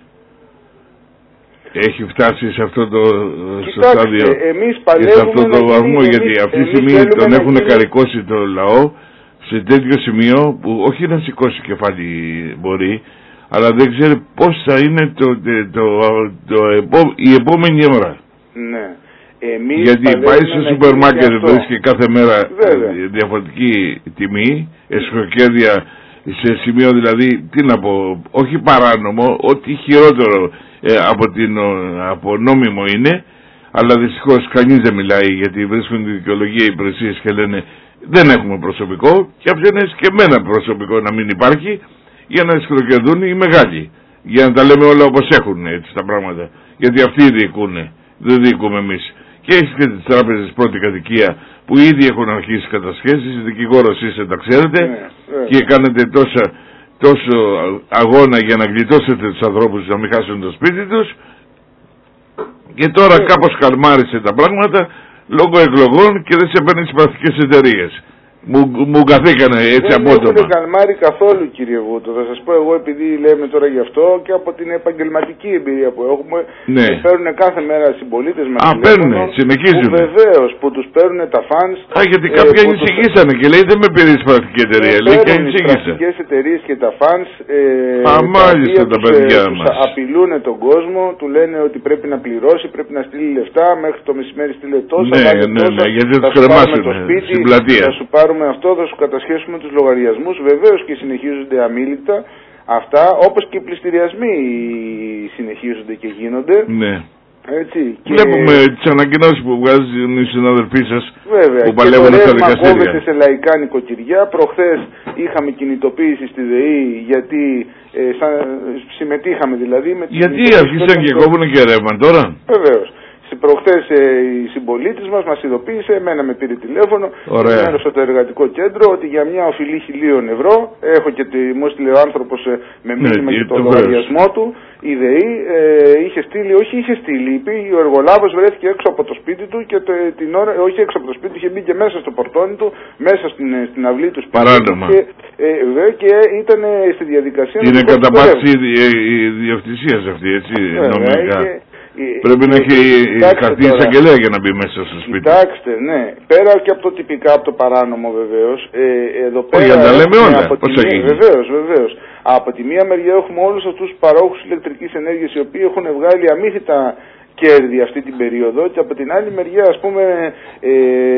Έχει φτάσει σε αυτό το στο στάδιο και σε αυτό το βαθμό, γιατί αυτή τη στιγμή τον έχουν γίνει... καρικώσει το λαό σε τέτοιο σημείο που όχι να σηκώσει κεφάλι μπορεί, αλλά δεν ξέρει πώς θα είναι το, το, το, το, η επόμενη ώρα. Ναι. Εμείς γιατί πάει στο σούπερ μάρκετ, βρίσκει κάθε μέρα Βέβαια. διαφορετική τιμή, εσχροκέρδια σε σημείο, δηλαδή, τι να πω, όχι παράνομο, ό,τι χειρότερο ε, από, την, από νόμιμο είναι, αλλά δυστυχώς κανείς δεν μιλάει, γιατί βρίσκουν τη δικαιολογία οι υπηρεσίες και λένε δεν έχουμε προσωπικό, και αφήνουν και εμένα προσωπικό να μην υπάρχει για να εσχροκερδούν οι μεγάλοι, για να τα λέμε όλα όπως έχουν έτσι τα πράγματα, γιατί αυτοί διοικούν, δεν διοικούμε εμείς. Και έχεις και τις τράπεζες πρώτη κατοικία που ήδη έχουν αρχίσει κατασχέσεις, δικηγόρος είσαι, τα ξέρετε, ναι, ναι. και κάνετε τόσα, τόσο αγώνα για να γλιτώσετε τους ανθρώπους να μην χάσουν το σπίτι τους, και τώρα ναι. κάπως καλμάρισε τα πράγματα λόγω εκλογών και δεν σε παίρνει τις πρακτικές εταιρείες. Μου, μου καθήκανε έτσι απότομα. Δεν έχουν καλμάρει καθόλου, κύριε Βούτο. Θα σας πω εγώ, επειδή λέμε τώρα γι' αυτό, και από την επαγγελματική εμπειρία που έχουμε, ναι. παίρνουν κάθε μέρα συμπολίτες μας. Α, παίρνουν, συνεχίζουν. Βεβαίως, που τους παίρνουν τα φανς. Α, γιατί ε, κάποιοι ανησυχήσανε τους... και λέει δεν με πήρε η πρακτική εταιρεία. Ε, λέει και ανησυχήσα. Οι πρακτικές εταιρείες και τα φανς. Ε, Α, μάλιστα τα παιδιά ε, μας. Απειλούν τον κόσμο, του λένε ότι πρέπει να πληρώσει, πρέπει να στείλει λεφτά, μέχρι το μεσημέρι στείλε τόσα. Ναι, ναι, ναι, γιατί θα τους κρεμάσουν στην πλατεία. Με αυτό θα σου κατασχέσουμε τους λογαριασμούς, βεβαίως και συνεχίζονται αμήλικτα αυτά, όπως και οι πληστηριασμοί συνεχίζονται και γίνονται. Ναι. Έτσι, και... Βλέπουμε τις ανακοινώσεις που βγάζουν οι συναδελφοί σας Βέβαια, που παλεύουν στα δικαστήρια. Κόβεται σε λαϊκά νοικοκυριά. Προχθές είχαμε κινητοποίηση στη ΔΕΗ γιατί ε, σαν, συμμετείχαμε δηλαδή. Με γιατί αρχίσαν και κόβουν και ρεύμα τώρα. Βεβαίως. Προχθές ε, οι συμπολίτες μας μας ειδοποίησε, εμένα με πήρε τηλέφωνο, ενημέρωσα το εργατικό κέντρο ότι για μια οφειλή χιλίων ευρώ, έχω και μου έστειλε ο άνθρωπος ε, με μήνυμα ναι, και το λογαριασμό του, η ΔΕΗ ε, είχε στείλει, όχι είχε στείλει, είπε, ο εργολάβος βρέθηκε έξω από το σπίτι του και το, την ώρα, όχι έξω από το σπίτι του, είχε μπει και μέσα στο πορτόνι του, μέσα στην, στην αυλή του σπίτι. Παράδομα. Και, ε, βέ, και ήταν στη διαδικασία. Είναι καταπάτηση ιδιοκτησίας αυτή, έτσι, νομικά. Πρέπει να έχει χαρτί εισαγγελέα για να μπει μέσα στο σπίτι. Κοιτάξτε, ναι. Πέρα και από το τυπικά, από το παράνομο βεβαίως. Ε, εδώ πέρα. Όχι, τα λέμε όλα. Πώς θα γίνει. Βεβαίως, βεβαίως. Από τη μία μεριά έχουμε όλους αυτούς τους παρόχους ηλεκτρικής ενέργειας οι οποίοι έχουν βγάλει αμύθιτα κέρδη αυτή την περίοδο, και από την άλλη μεριά, ας πούμε, ε,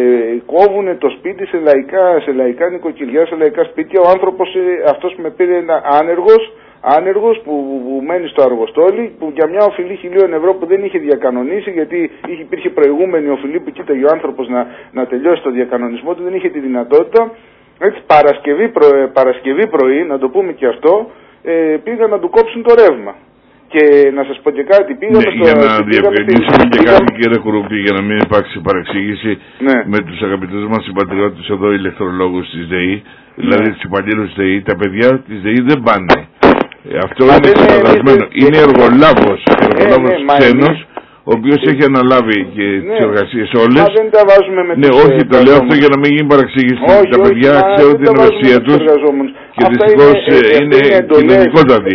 κόβουν το σπίτι σε λαϊκά, σε λαϊκά νοικοκυριά, σε λαϊκά σπίτια. Ο άνθρωπος, ε, αυτός που με πήρε, είναι άνεργος. Άνεργος που, που μένει στο Αργοστόλι, που για μια οφειλή χιλίων ευρώ που δεν είχε διακανονίσει, γιατί είχε, υπήρχε προηγούμενη οφειλή που κοίταγε ο άνθρωπος να, να τελειώσει το διακανονισμό του, δεν είχε τη δυνατότητα. Έτσι, Παρασκευή, προ, Παρασκευή πρωί, να το πούμε και αυτό, ε, πήγαν να του κόψουν το ρεύμα. Και να σας πω και κάτι, πήγαμε ναι, στο... Για να διευκρινίσουμε και κάτι, κύριε Κουρουπή, για να μην υπάρξει παρεξήγηση, ναι. με τους αγαπητούς μας συμπατριώτες εδώ, ηλεκτρολόγους της ΔΕΗ, ναι. δηλαδή τους υπαλλήλους της ΔΕΗ, τα παιδιά της ΔΕΗ δεν πάνε. Αυτό Μα είναι ξεπερασμένο. Είναι, είναι εργολάβος, εργολάβος ε, ναι, ξένος, ο οποίος ναι. έχει αναλάβει και ναι. τις εργασίες όλες. Μα δεν τα βάζουμε με ναι, τους όχι, το λέω αυτό για να μην γίνει παραξήγηση. Όχι, τα παιδιά όχι, ξέρουν την εργασία τους και δυστυχώς είναι κοινωνικότατοι.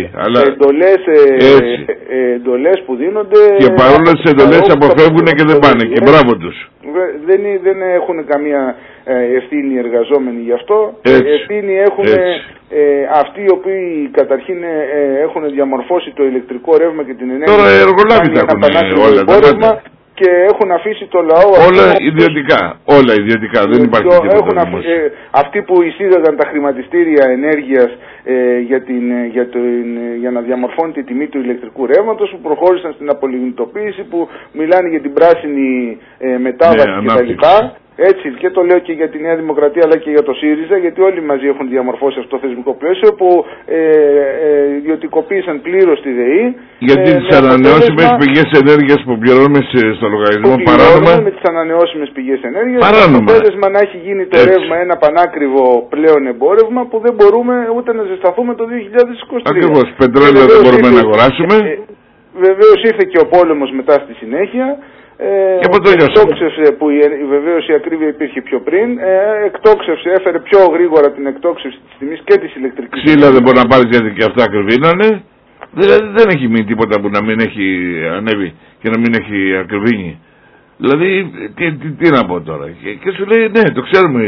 Εντολές που δίνονται. Και παρόλο τις εντολές αποφεύγουν και δεν πάνε. Και μπράβο τους. Δεν, δεν έχουν καμία ευθύνη οι εργαζόμενοι γι' αυτό. Έτσι, ευθύνη έχουν ε, αυτοί οι οποίοι καταρχήν ε, έχουν διαμορφώσει το ηλεκτρικό ρεύμα και την ενέργεια. Τώρα οι εργολάβοι τα έχουν όλα τα και έχουν αφήσει το λαό... Όλα αυτό, ιδιωτικά, όλα ιδιωτικά, δεν υπάρχει τίποτα αφήσει, ε, αυτοί που εισήγαγαν τα χρηματιστήρια ενέργειας ε, για, την, για, την, για να διαμορφώνει τη τιμή του ηλεκτρικού ρεύματος, που προχώρησαν στην απολιγνητοποίηση, που μιλάνε για την πράσινη ε, μετάβαση ναι, κτλ. Έτσι, και το λέω και για τη Νέα Δημοκρατία αλλά και για το ΣΥΡΙΖΑ, γιατί όλοι μαζί έχουν διαμορφώσει αυτό το θεσμικό πλαίσιο που ε, ε, ιδιωτικοποίησαν πλήρως τη ΔΕΗ. Γιατί ε, τις ανανεώσιμες πηγές ενέργειας που πληρώνουμε στο λογαριασμό παράνομα. Με τις ανανεώσιμες πηγές ενέργειας. Παράνομα. Το αποτέλεσμα να έχει γίνει το Έτσι. ρεύμα ένα πανάκριβο πλέον εμπόρευμα που δεν μπορούμε ούτε να ζεσταθούμε το δύο χιλιάδες είκοσι τρία. Ακριβώς, πετρέλαιο δεν μπορούμε ήρθε, να αγοράσουμε. Ε, ε, βεβαίως ήρθε και ο πόλεμος μετά στη συνέχεια. Ε, και εκτόξευσε, που η, βεβαίως η ακρίβεια υπήρχε πιο πριν, ε, εκτόξευσε, έφερε πιο γρήγορα την εκτόξευση της τιμής και της ηλεκτρικής. Ξύλα δεν μπορεί να πάρει γιατί και αυτά ακριβήνανε. Δηλαδή δεν έχει μείνει τίποτα που να μην έχει ανέβει και να μην έχει ακριβήνει. Δηλαδή τι, τι, τι να πω τώρα. Και, και σου λέει ναι, το ξέρουμε,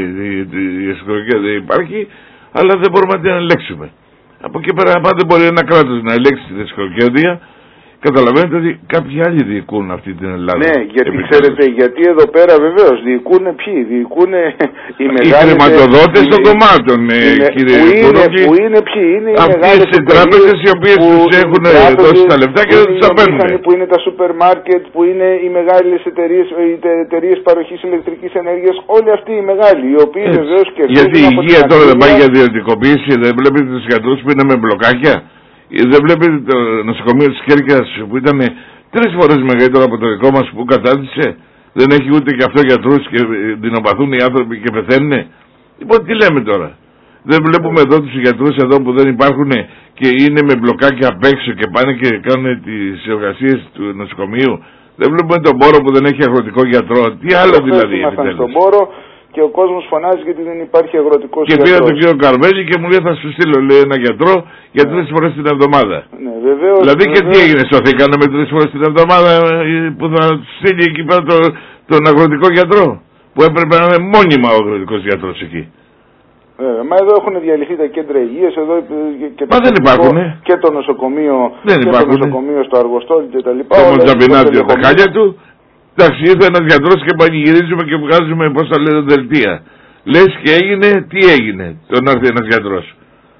η εσωτερική δεν υπάρχει, αλλά δεν μπορούμε να την ελέγξουμε. Από εκεί πέρα πάντα δεν μπορεί ένα κράτος να ελέγξει την εσωτερική. Καταλαβαίνετε ότι κάποιοι άλλοι διοικούν αυτή την Ελλάδα. Ναι, γιατί επιτέλους. Ξέρετε, γιατί εδώ πέρα βεβαίως διοικούν ποιοι, διοικούν οι μεγάλοι... Οι χρηματοδότες των κομμάτων, κύριε Κουρούκη. Που είναι ποιοι, είναι οι αυτές οι τράπεζες οι οποίες τους έχουν δώσει τα λεφτά και δεν τους τα παίρνουν. Που είναι τα σούπερ μάρκετ, που είναι οι μεγάλες εταιρείες, οι εταιρείες παροχής ηλεκτρικής ενέργειας, όλοι αυτοί οι μεγάλοι, οι οποίοι βεβαίως κερδίζουν. Γιατί η υγεία τώρα δεν πάει για ιδιωτικοποίηση, δεν βλέπετε τους γιατρούς που είναι με μπλοκάκια. Δεν βλέπετε το νοσοκομείο της Κέρκυρας που ήταν τρεις φορές μεγαλύτερο από το δικό μας που κατάδυσε. Δεν έχει ούτε και αυτό γιατρούς και δεινοπαθούν οι άνθρωποι και πεθαίνουν. Λοιπόν τι λέμε τώρα. Δεν βλέπουμε εδώ τους γιατρούς εδώ που δεν υπάρχουν και είναι με μπλοκάκια απ' έξω και πάνε και κάνουν τις εργασίες του νοσοκομείου. Δεν βλέπουμε τον Μπόρο που δεν έχει αγροτικό γιατρό. Τι άλλο δηλαδή. Στον Μπόρο και ο κόσμος φωνάζει γιατί δεν υπάρχει αγροτικός και γιατρός. Και πήρα τον κύριο Καρμέλη και μου λέει θα σου στείλω λέει, ένα γιατρό για τρεις ναι. φορές την εβδομάδα. Ναι, βεβαίως, δηλαδή βεβαίως. Και τι έγινε, σωθήκανε με τρεις φορές την εβδομάδα που θα στείλει εκεί πέρα το, τον αγροτικό γιατρό. Που έπρεπε να είναι μόνιμα ο αγροτικός γιατρός εκεί. Βέβαια, μα εδώ έχουν διαλυθεί τα κέντρα υγείας, εδώ και, μα δεν υπάρχουν, και το νοσοκομείο, δεν και το νοσοκομείο στο Αργοστόλι και τα λοιπά. Το Μοντζαμπινάτι τα χάλια του. Εντάξει, ήρθε ένας γιατρός και πανηγυρίζουμε και βγάζουμε πώς θα λένε δελτία. Λες και έγινε, τι έγινε, τον έρθει ένας γιατρός.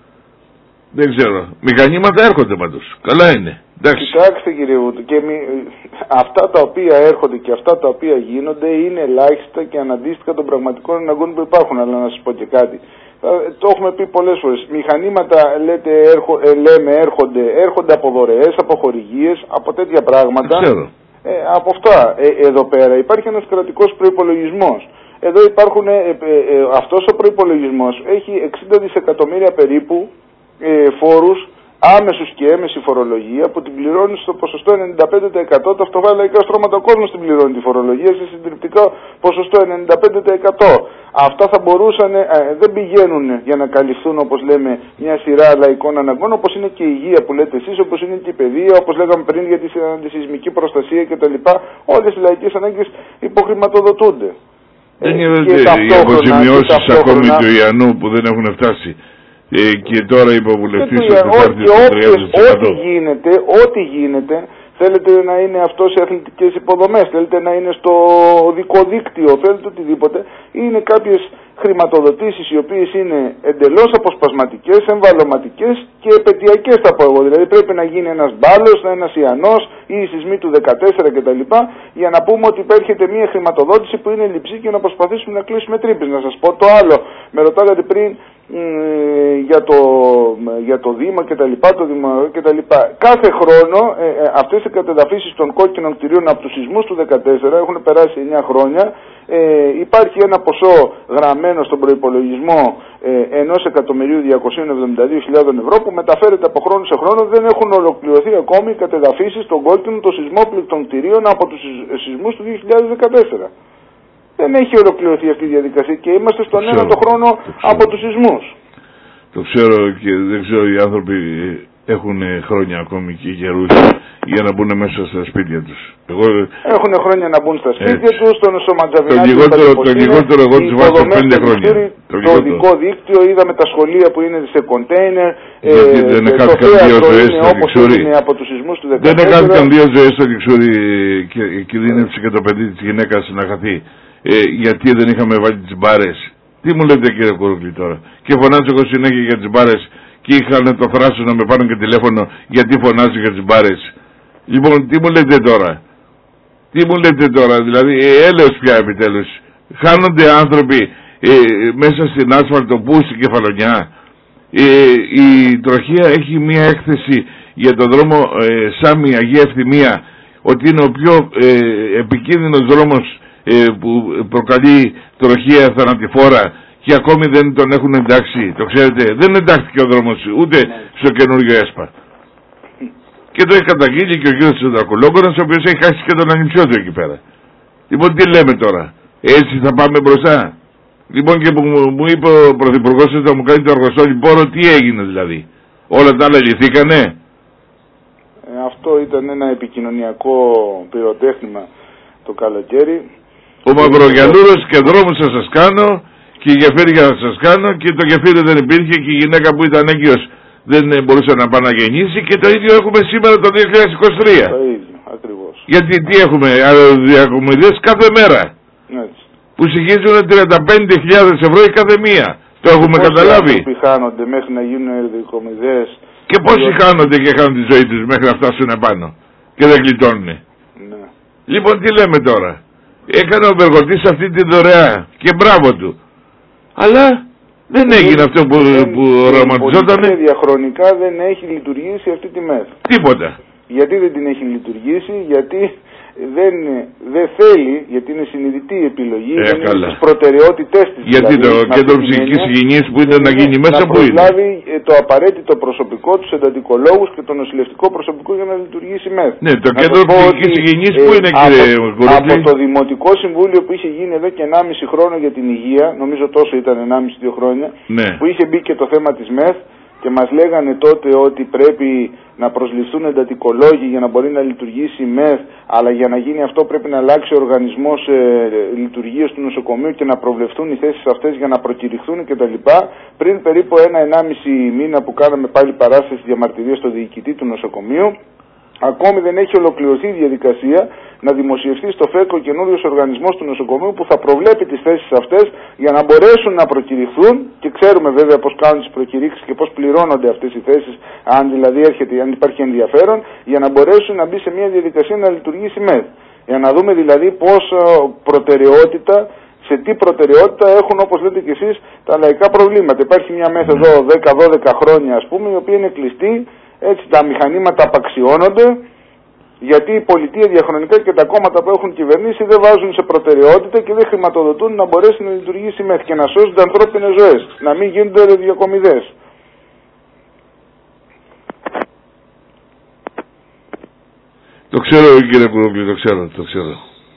Δεν ξέρω. Μηχανήματα έρχονται πάντως. Καλά είναι. Εντάξει. Κοιτάξτε κύριε Βούτου, και μη, αυτά τα οποία έρχονται και αυτά τα οποία γίνονται είναι ελάχιστα και αναντίστοιχα των πραγματικών αναγκών που υπάρχουν. Αλλά να σας πω και κάτι. Το έχουμε πει πολλές φορές. Μηχανήματα λέτε, έρχο, ε, λέμε έρχονται, έρχονται από δωρεές, από χορηγίες, από τέτοια πράγματα. Δεν ξέρω. Ε, από αυτά ε, εδώ πέρα υπάρχει ένας κρατικός προϋπολογισμός. Εδώ υπάρχουν, ε, ε, ε, αυτός ο προϋπολογισμός έχει εξήντα δισεκατομμύρια περίπου ε, φόρους, άμεσους και έμεση φορολογία που την πληρώνει στο ποσοστό ενενήντα πέντε τοις εκατό. Τα φτωχά λαϊκά στρώματα ο κόσμος την πληρώνει τη φορολογία σε συντριπτικό ποσοστό ενενήντα πέντε τοις εκατό. Αυτά θα μπορούσαν, ε, δεν πηγαίνουν για να καλυφθούν όπως λέμε μια σειρά λαϊκών αναγκών, όπως είναι και η υγεία που λέτε εσείς, όπως είναι και η παιδεία, όπως λέγαμε πριν για τη αντισυσμική προστασία κτλ. Όλες οι λαϊκές ανάγκες υποχρηματοδοτούνται. Δεν είναι οι αποζημιώσεις ακόμη του Ιαννού που δεν έχουν φτάσει. Ε, και τώρα υποβουλευτής ο Τετάρτης του τριάντα τοις εκατό. Ό,τι γίνεται, ό,τι γίνεται, θέλετε να είναι αυτό σε αθλητικές υποδομές, θέλετε να είναι στο οδικό δίκτυο, θέλετε οτιδήποτε, είναι κάποιες χρηματοδοτήσεις οι οποίες είναι εντελώς αποσπασματικές, εμβαλωματικές και επαιτειακές θα πω εγώ. Δηλαδή πρέπει να γίνει ένας μπάλος, ένας Ιαννός ή οι σεισμοί του δεκατέσσερα κτλ. Για να πούμε ότι υπέρχεται μια χρηματοδότηση που είναι λειψή και να προσπαθήσουμε να κλείσουμε τρύπες. Να σας πω το άλλο, με ρωτάγατε πριν για το, για το Δήμο και τα λοιπά, το Δήμο και τα λοιπά. Κάθε χρόνο ε, ε, αυτές οι κατεδαφίσεις των κόκκινων κτηρίων από τους σεισμούς του δεκατέσσερα έχουν περάσει εννιά χρόνια. Ε, υπάρχει ένα ποσό γραμμένο στον προϋπολογισμό ε, ενός εκατομμυρίου διακόσιες εβδομήντα δύο χιλιάδες ευρώ που μεταφέρεται από χρόνο σε χρόνο. Δεν έχουν ολοκληρωθεί ακόμη οι κατεδαφίσεις των κόκκινων των σεισμόπληκτων κτηρίων από τους σεισμούς του δύο χιλιάδες δεκατέσσερα. Δεν έχει ολοκληρωθεί αυτή η διαδικασία και είμαστε στον ένατο χρόνο από τους σεισμούς. Το ξέρω και δεν ξέρω οι άνθρωποι έχουν χρόνια ακόμη και γερούς για να μπουν μέσα στα σπίτια τους. Εγώ... Έχουν χρόνια να μπουν στα σπίτια τους, στον Σωματζαβινάτη. Το λιγότερο, το λιγότερο εγώ τους βάζω πέντε χρόνια. Το, το οδικό δίκτυο, είδαμε τα σχολεία που είναι σε κοντέινερ. Γιατί ε, δεν έκαναν δύο ζωές στο Λιξούρι. Δεν έκαναν δύο ζωές στο Λιξούρι και κινδύνευσε και το παιδί της γυναίκας να χαθεί. Ε, γιατί δεν είχαμε βάλει τις μπάρες. Τι μου λέτε κύριε Κουρούκλη τώρα? Και φωνάζω εγώ συνέχεια για τις μπάρες και είχαν το θράσος να με πάρουν και τηλέφωνο γιατί φωνάζω για τις μπάρες. Λοιπόν, τι μου λέτε τώρα? Τι μου λέτε τώρα? Δηλαδή, ε, έλεος πια επιτέλους. Χάνονται άνθρωποι ε, μέσα στην άσφαλτο που στην Κεφαλονιά. Ε, η τροχία έχει μία έκθεση για τον δρόμο ε, Σάμι Αγία Ευθυμία ότι είναι ο πιο ε, επικίνδυνος δρόμος ε, που προκαλεί τροχία θανατηφόρα και ακόμη δεν τον έχουν εντάξει. Το ξέρετε, δεν εντάχθηκε ο δρόμος ούτε στο καινούριο ΕΣΠΑ. Και το έχει καταγγείλει και ο κύριος Δρακολόγκονας, ο οποίος έχει χάσει και τον ανιψιό του εκεί πέρα. Λοιπόν, τι λέμε τώρα? Έτσι θα πάμε μπροστά? Λοιπόν, και που μου, μου είπε ο Πρωθυπουργός ότι θα μου κάνει το αργοστόλι πόρο, τι έγινε δηλαδή? Όλα τα άλλα λυθήκανε? Ε, αυτό ήταν ένα επικοινωνιακό πυροτέχνημα το καλοκαίρι. Ο Μαυρογιαννούρος και δρόμους θα σας κάνω και γεφύρια θα σας κάνω και το γεφύρι δεν υπήρχε και η γυναίκα που ήταν έγκυος δεν μπορούσε να πάει να γεννήσει και το ίδιο έχουμε σήμερα το δύο χιλιάδες είκοσι τρία. Το ίδιο, ακριβώς. Γιατί τι έχουμε, αεροδιακομιδές κάθε μέρα. Έτσι. Που συγχύζουν τριάντα πέντε χιλιάδες ευρώ η κάθε μία. Το έχουμε πόσοι καταλάβει. Πόσοι χάνονται μέχρι να γίνουν αεροδιακομιδές. Και πόσοι χάνονται και χάνουν τη ζωή τους μέχρι να φτάσουν επάνω. Και δεν γλιτώνουν. Ναι. Λοιπόν τι λέμε τώρα? Έκανε ο Μπεργοτής αυτή τη δωρεά και μπράβο του. Αλλά δεν έγινε αυτό που, που οραματιζόταν. Διαχρονικά δεν έχει λειτουργήσει αυτή τη μέρα. Τίποτα. Γιατί δεν την έχει λειτουργήσει? Γιατί δεν, δεν θέλει, γιατί είναι συνειδητή η επιλογή, ε, δεν καλά. είναι στις προτεραιότητές της. Γιατί δηλαδή, το κέντρο ψυχικής υγιεινής που είναι να γίνει μέσα, που είναι? Να προσλάβει το απαραίτητο προσωπικό, τους εντατικολόγους και το νοσηλευτικό προσωπικό για να λειτουργήσει μέσα. Ναι, το να κέντρο ψυχικής υγιεινής που είναι, ε, κύριε Κουρούκλη? Από το Δημοτικό Συμβούλιο που είχε γίνει εδώ και ενάμιση χρόνο για την υγεία, νομίζω τόσο ήταν ενάμιση δύο χρόνια, ναι. Που είχε μπει και το θέμα της ΜΕΘ και μας λέγανε τότε ότι πρέπει να προσληφθούν εντατικολόγοι για να μπορεί να λειτουργήσει η ΜΕΘ, αλλά για να γίνει αυτό πρέπει να αλλάξει ο οργανισμός ε, λειτουργίας του νοσοκομείου και να προβλεφθούν οι θέσεις αυτές για να προκηρυχθούν κτλ. Πριν περίπου ένα-ενάμιση μήνα που κάναμε πάλι παράσταση διαμαρτυρία στο διοικητή του νοσοκομείου, ακόμη δεν έχει ολοκληρωθεί η διαδικασία να δημοσιευτεί στο ΦΕΚ ο καινούριος οργανισμός του νοσοκομείου που θα προβλέπει τις θέσεις αυτές για να μπορέσουν να προκηρυχθούν, και ξέρουμε βέβαια πώς κάνουν τις προκηρύξεις και πώς πληρώνονται αυτές οι θέσεις, αν δηλαδή έρχεται, αν υπάρχει ενδιαφέρον, για να μπορέσουν να μπει σε μια διαδικασία να λειτουργήσει ΜΕΔ. Για να δούμε δηλαδή πόσα προτεραιότητα, σε τι προτεραιότητα έχουν, όπως λέτε και εσείς, τα λαϊκά προβλήματα. Υπάρχει μια ΜΕΘ εδώ δέκα δώδεκα χρόνια ας πούμε, η οποία είναι κλειστή. Έτσι τα μηχανήματα απαξιώνονται, γιατί η πολιτεία διαχρονικά και τα κόμματα που έχουν κυβερνήσει δεν βάζουν σε προτεραιότητα και δεν χρηματοδοτούν να μπορέσει να λειτουργήσει ΜΕΘ και να σώζονται ανθρώπινες ζωές, να μην γίνονται αεροδιακομιδές. Το ξέρω κύριε Κουρούκλη, το ξέρω, το ξέρω.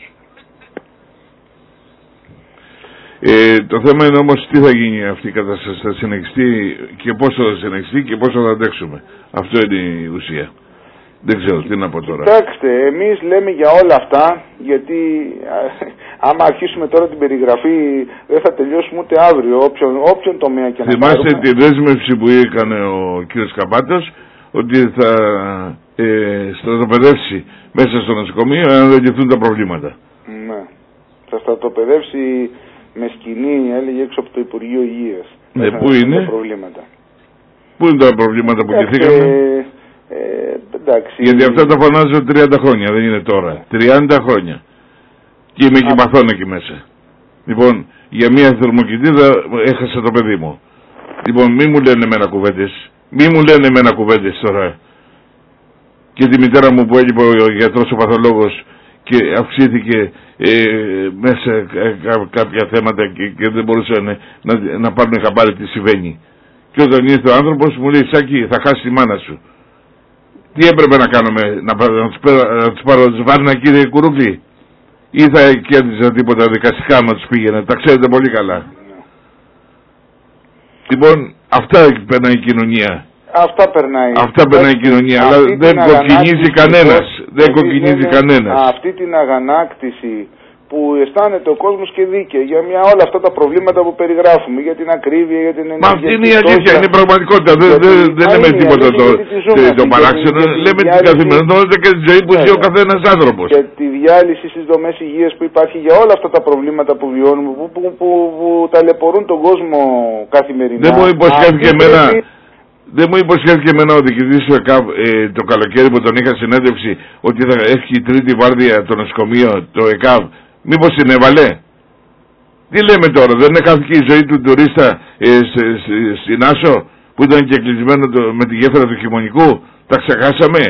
Ε, το θέμα είναι όμως τι θα γίνει αυτή η κατάσταση, θα συνεχιστεί και πόσο θα συνεχιστεί και πόσο θα αντέξουμε. Αυτό είναι η ουσία. Δεν ξέρω τι να πω τώρα. Κοιτάξτε, εμείς λέμε για όλα αυτά, γιατί άμα αρχίσουμε τώρα την περιγραφή δεν θα τελειώσουμε ούτε αύριο, όποιον, όποιον τομέα και να πάρουμε. Θυμάστε τη δέσμευση που έκανε ο κύριος Καπάτος, ότι θα ε, στρατοπεδεύσει μέσα στο νοσοκομείο αν δεν λυθούν τα προβλήματα. Ναι, θα στρατοπεδεύσει με σκηνή, έλεγε, έξω από το Υπουργείο Υγείας. Ναι, πού είναι? Προβλήματα. Πού είναι τα προβλήματα που λυθήκαμε? Ε, εντάξει. Γιατί αυτά τα φωνάζω τριάντα χρόνια, δεν είναι τώρα. τριάντα χρόνια. Και είμαι και παθών εκεί μέσα. Λοιπόν, για μια θερμοκοιτίδα έχασα το παιδί μου. Λοιπόν, μη μου λένε εμένα κουβέντες. Μη μου λένε εμένα κουβέντες τώρα. Και τη μητέρα μου που έλειπε ο γιατρός ο παθολόγος και αυξήθηκε ε, μέσα ε, κάποια θέματα και, και δεν μπορούσαν να, να πάρουν χαμπάρι τι συμβαίνει. Και όταν ήρθε ο άνθρωπος μου λέει, Σάκη, θα χάσει τη μάνα σου. Τι έπρεπε να κάνουμε, να, να τους, να τους πάρω τους βάρνα κύριε Κουρούκλη, ή θα κέρδιζα τίποτα δικαστικά να τους πήγαινε, τα ξέρετε πολύ καλά. Ναι. Λοιπόν, αυτά περνάει η κοινωνία. Αυτά περνάει. Αυτά περνάει η κοινωνία, αλλά δεν κοκκινίζει κανένας. Δεν κοκκινίζει κανένας. Αυτή την αγανάκτηση που αισθάνεται ο κόσμος και δίκαια για μια, όλα αυτά τα προβλήματα που περιγράφουμε, για την ακρίβεια, για την ενέργεια. Μα αυτή είναι η αλήθεια, είναι η πραγματικότητα. Δεν, δεν, δεν λέμε τίποτα το, το παράξενο, λέμε την καθημερινότητα και τη ζωή που ζει ο καθένας άνθρωπος. Και τη διάλυση στις δομές υγείας που υπάρχει για όλα αυτά τα προβλήματα που βιώνουμε, που, που, που, που ταλαιπωρούν τον κόσμο καθημερινά. Δεν μου υποσχέθηκε εμένα. Δεν μου υποσχέθηκε εμένα ο διοικητής του ΕΚΑΒ ε, το καλοκαίρι που τον είχα συνέντευξη ότι θα έχει τρίτη βάρδια το νοσοκομείο, το ΕΚΑΒ. Μήπως συνέβαλε? Τι λέμε τώρα, δεν χάθηκε η ζωή του τουρίστα ε, στην Άσο που ήταν και κλεισμένο το, με τη γέφυρα του χειμωνικού? Τα ξεχάσαμε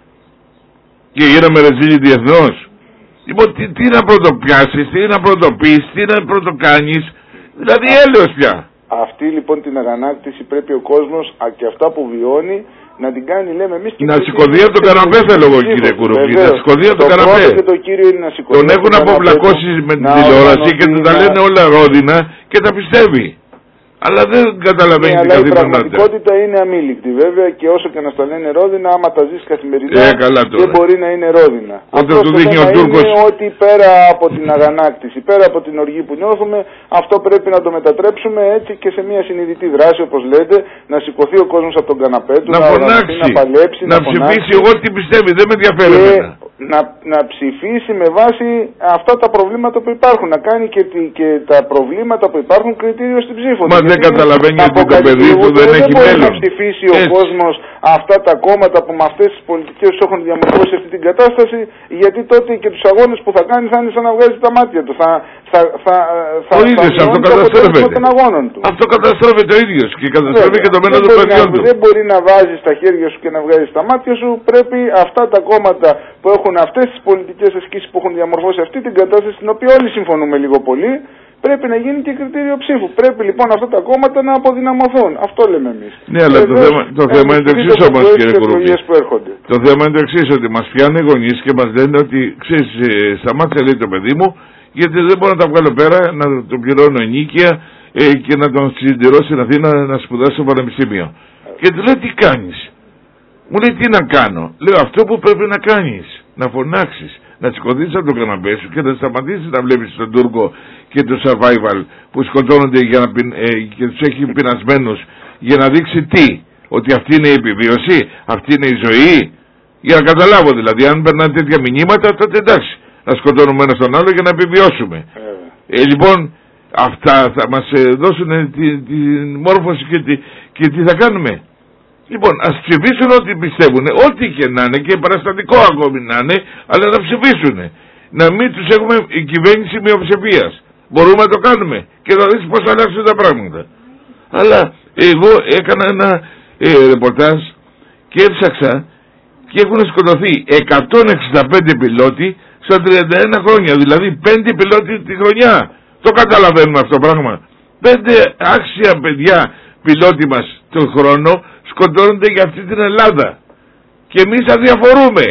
και γίναμε ρεζίλοι διεθνώς. Λοιπόν, τι, τι να πρωτοπιάσεις, τι να πρωτοπείς, τι να πρωτοκάνεις, δηλαδή έλεος πια. Αυτή λοιπόν την αγανάκτηση πρέπει ο κόσμος και αυτά που βιώνει να την κάνει, λέμε εμείς. Να σηκωθεί από τον καναπέ, θέλω εγώ, κύριε Κουρουμπή. Να σηκωθεί από τον καναπέ. Το κύριο είναι να σηκωθεί. Τον έχουν αποβλακώσει με την τηλεόραση και του τα λένε όλα ρόδινα και τα πιστεύει. Αλλά δεν καταλαβαίνει την καθημερινότητα. Η πραγματικότητα είναι αμήλικτη βέβαια, και όσο και να στα λένε ρόδινα, άμα τα ζεις καθημερινά ε, δεν μπορεί να είναι ρόδινα. Αυτό το δείχνει ο Τούρκος. Είναι ότι πέρα από την αγανάκτηση, πέρα από την οργή που νιώθουμε, αυτό πρέπει να το μετατρέψουμε έτσι και σε μια συνειδητή δράση, όπως λέτε, να σηκωθεί ο κόσμος από τον καναπέ του, να, να φωνάξει, να παλέψει, να, να ψηφίσει εγώ τι πιστεύει, δεν με ενδιαφέρει εμένα. Να, να ψηφίσει με βάση αυτά τα προβλήματα που υπάρχουν, να κάνει και, τη, και τα προβλήματα που υπάρχουν κριτήριο στην ψήφο. Μα δεν καταλαβαίνει ότι το παιδί του δεν έχει μέλλον. Δεν μπορεί να ψηφίσει ο κόσμος αυτά τα κόμματα που με αυτές τις πολιτικές έχουν διαμορφώσει αυτή την κατάσταση, γιατί τότε και τους αγώνες που θα κάνει θα είναι σαν να βγάζει τα μάτια του. Θα, θα, θα, θα, ο ίδιος αυτό καταστρέφεται. Των αγώνων του. Αυτό καταστρέφεται ο ίδιος και καταστρέφει και το μέλλον των παιδιών του. Δεν μπορεί να βάζεις τα χέρια σου και να βγάζεις τα μάτια σου. Πρέπει αυτά τα κόμματα που έχουν αυτές τις πολιτικές ασκήσεις που έχουν διαμορφώσει αυτή την κατάσταση, στην οποία όλοι συμφωνούμε λίγο πολύ, πρέπει να γίνει και κριτήριο ψήφου. Πρέπει λοιπόν αυτά τα κόμματα να αποδυναμωθούν. Αυτό λέμε εμείς. Ναι, αλλά το θέμα, το θέμα είναι το εξής όμως, κύριε Κουρουμπή. Το θέμα είναι το εξής, ότι μας πιάνουν οι γονείς και μας λένε ότι ξέρεις, σταμάτησε λέει το παιδί μου, γιατί δεν μπορώ να τα βγάλω πέρα, να τον πληρώνω ενίκεια ε, και να τον συντηρώ στην Αθήνα να σπουδάσει στο πανεπιστήμιο. Ε. Και του λέω τι κάνεις? Μου λέει τι να κάνω? Λέω αυτό που πρέπει να κάνεις, να φωνάξεις, να σηκωθείς από τον καναπέ σου και να σταματήσεις να βλέπεις τον Τούρκο και το survival που σκοτώνονται για να, ε, και τους έχει πεινασμένους, για να δείξει τι? Ότι αυτή είναι η επιβίωση, αυτή είναι η ζωή? Για να καταλάβω δηλαδή, αν περνάνε τέτοια μηνύματα, τότε εντάξει, να σκοτώνουμε ένα τον άλλο για να επιβιώσουμε. Ε, λοιπόν, αυτά θα μας ε, δώσουν την τη μόρφωση και, τη, και τι θα κάνουμε. Λοιπόν, ας ψηφίσουν ό,τι πιστεύουν, ό,τι και να είναι και παραστατικό ακόμη να είναι, αλλά να ψηφίσουν. Να μην τους έχουμε η κυβέρνηση μειοψηφίας. Μπορούμε να το κάνουμε και θα δεις πώς θα αλλάξουν τα πράγματα. Αλλά εγώ έκανα ένα ε, ρεπορτάζ και έψαξα και έχουν σκοτωθεί εκατόν εξήντα πέντε πιλότοι στα τριάντα ένα χρόνια. Δηλαδή πέντε πιλότοι τη χρονιά. Το καταλαβαίνουμε αυτό το πράγμα. Πέντε άξια παιδιά πιλότοι μας τον χρόνο σκοτώνονται για αυτή την Ελλάδα. Και εμείς αδιαφορούμε.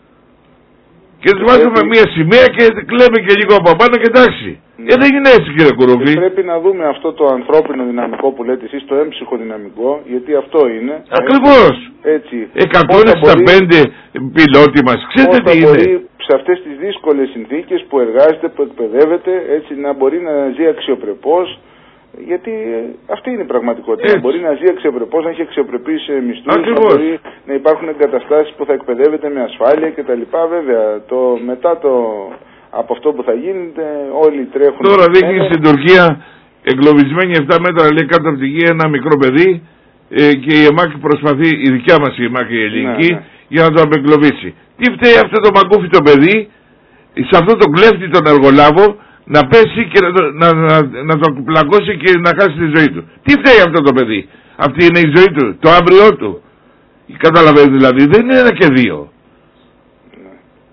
Και τους βάζουμε μια σημαία και κλαίμε και λίγο από πάνω και εντάξει. Ε, δεν είναι έτσι κύριε Κουρουμπή. Πρέπει να δούμε αυτό το ανθρώπινο δυναμικό που λέτε εσείς, το έμψυχο δυναμικό, γιατί αυτό είναι. Ακριβώς. Έτσι. εκατόν εξήντα πέντε πιλότοι μας. Ξέρετε τι είναι? Μπορεί σε αυτές τις δύσκολες συνθήκες που εργάζεται, που εκπαιδεύεται, έτσι να μπορεί να ζει αξιοπρεπώς. Γιατί αυτή είναι η πραγματικότητα. Έτσι. Μπορεί να ζει αξιοπρεπώς, να έχει αξιοπρεπείς μισθούς, να μπορεί να υπάρχουν εγκαταστάσεις που θα εκπαιδεύεται με ασφάλεια κτλ. Βέβαια, το, μετά το, από αυτό που θα γίνεται, όλοι τρέχουν. Τώρα δείχνει στην Τουρκία εγκλωβισμένη επτά μέτρα λέει κάτω από τη γη ένα μικρό παιδί ε, και η ΕΜΑΚ προσπαθεί, η δικιά μας η ΕΜΑΚ η ελληνική, ναι, ναι, για να το απεγκλωβίσει. Τι φταίει αυτό το μαγκούφι το παιδί, σε αυτό το κλέφτη τον εργολάβο, να πέσει και να, να, να, να τον πλακώσει και να χάσει τη ζωή του. Τι φταίει αυτό το παιδί? Αυτή είναι η ζωή του, το αύριό του. Καταλαβαίνετε δηλαδή, δεν είναι ένα και δύο. Ναι.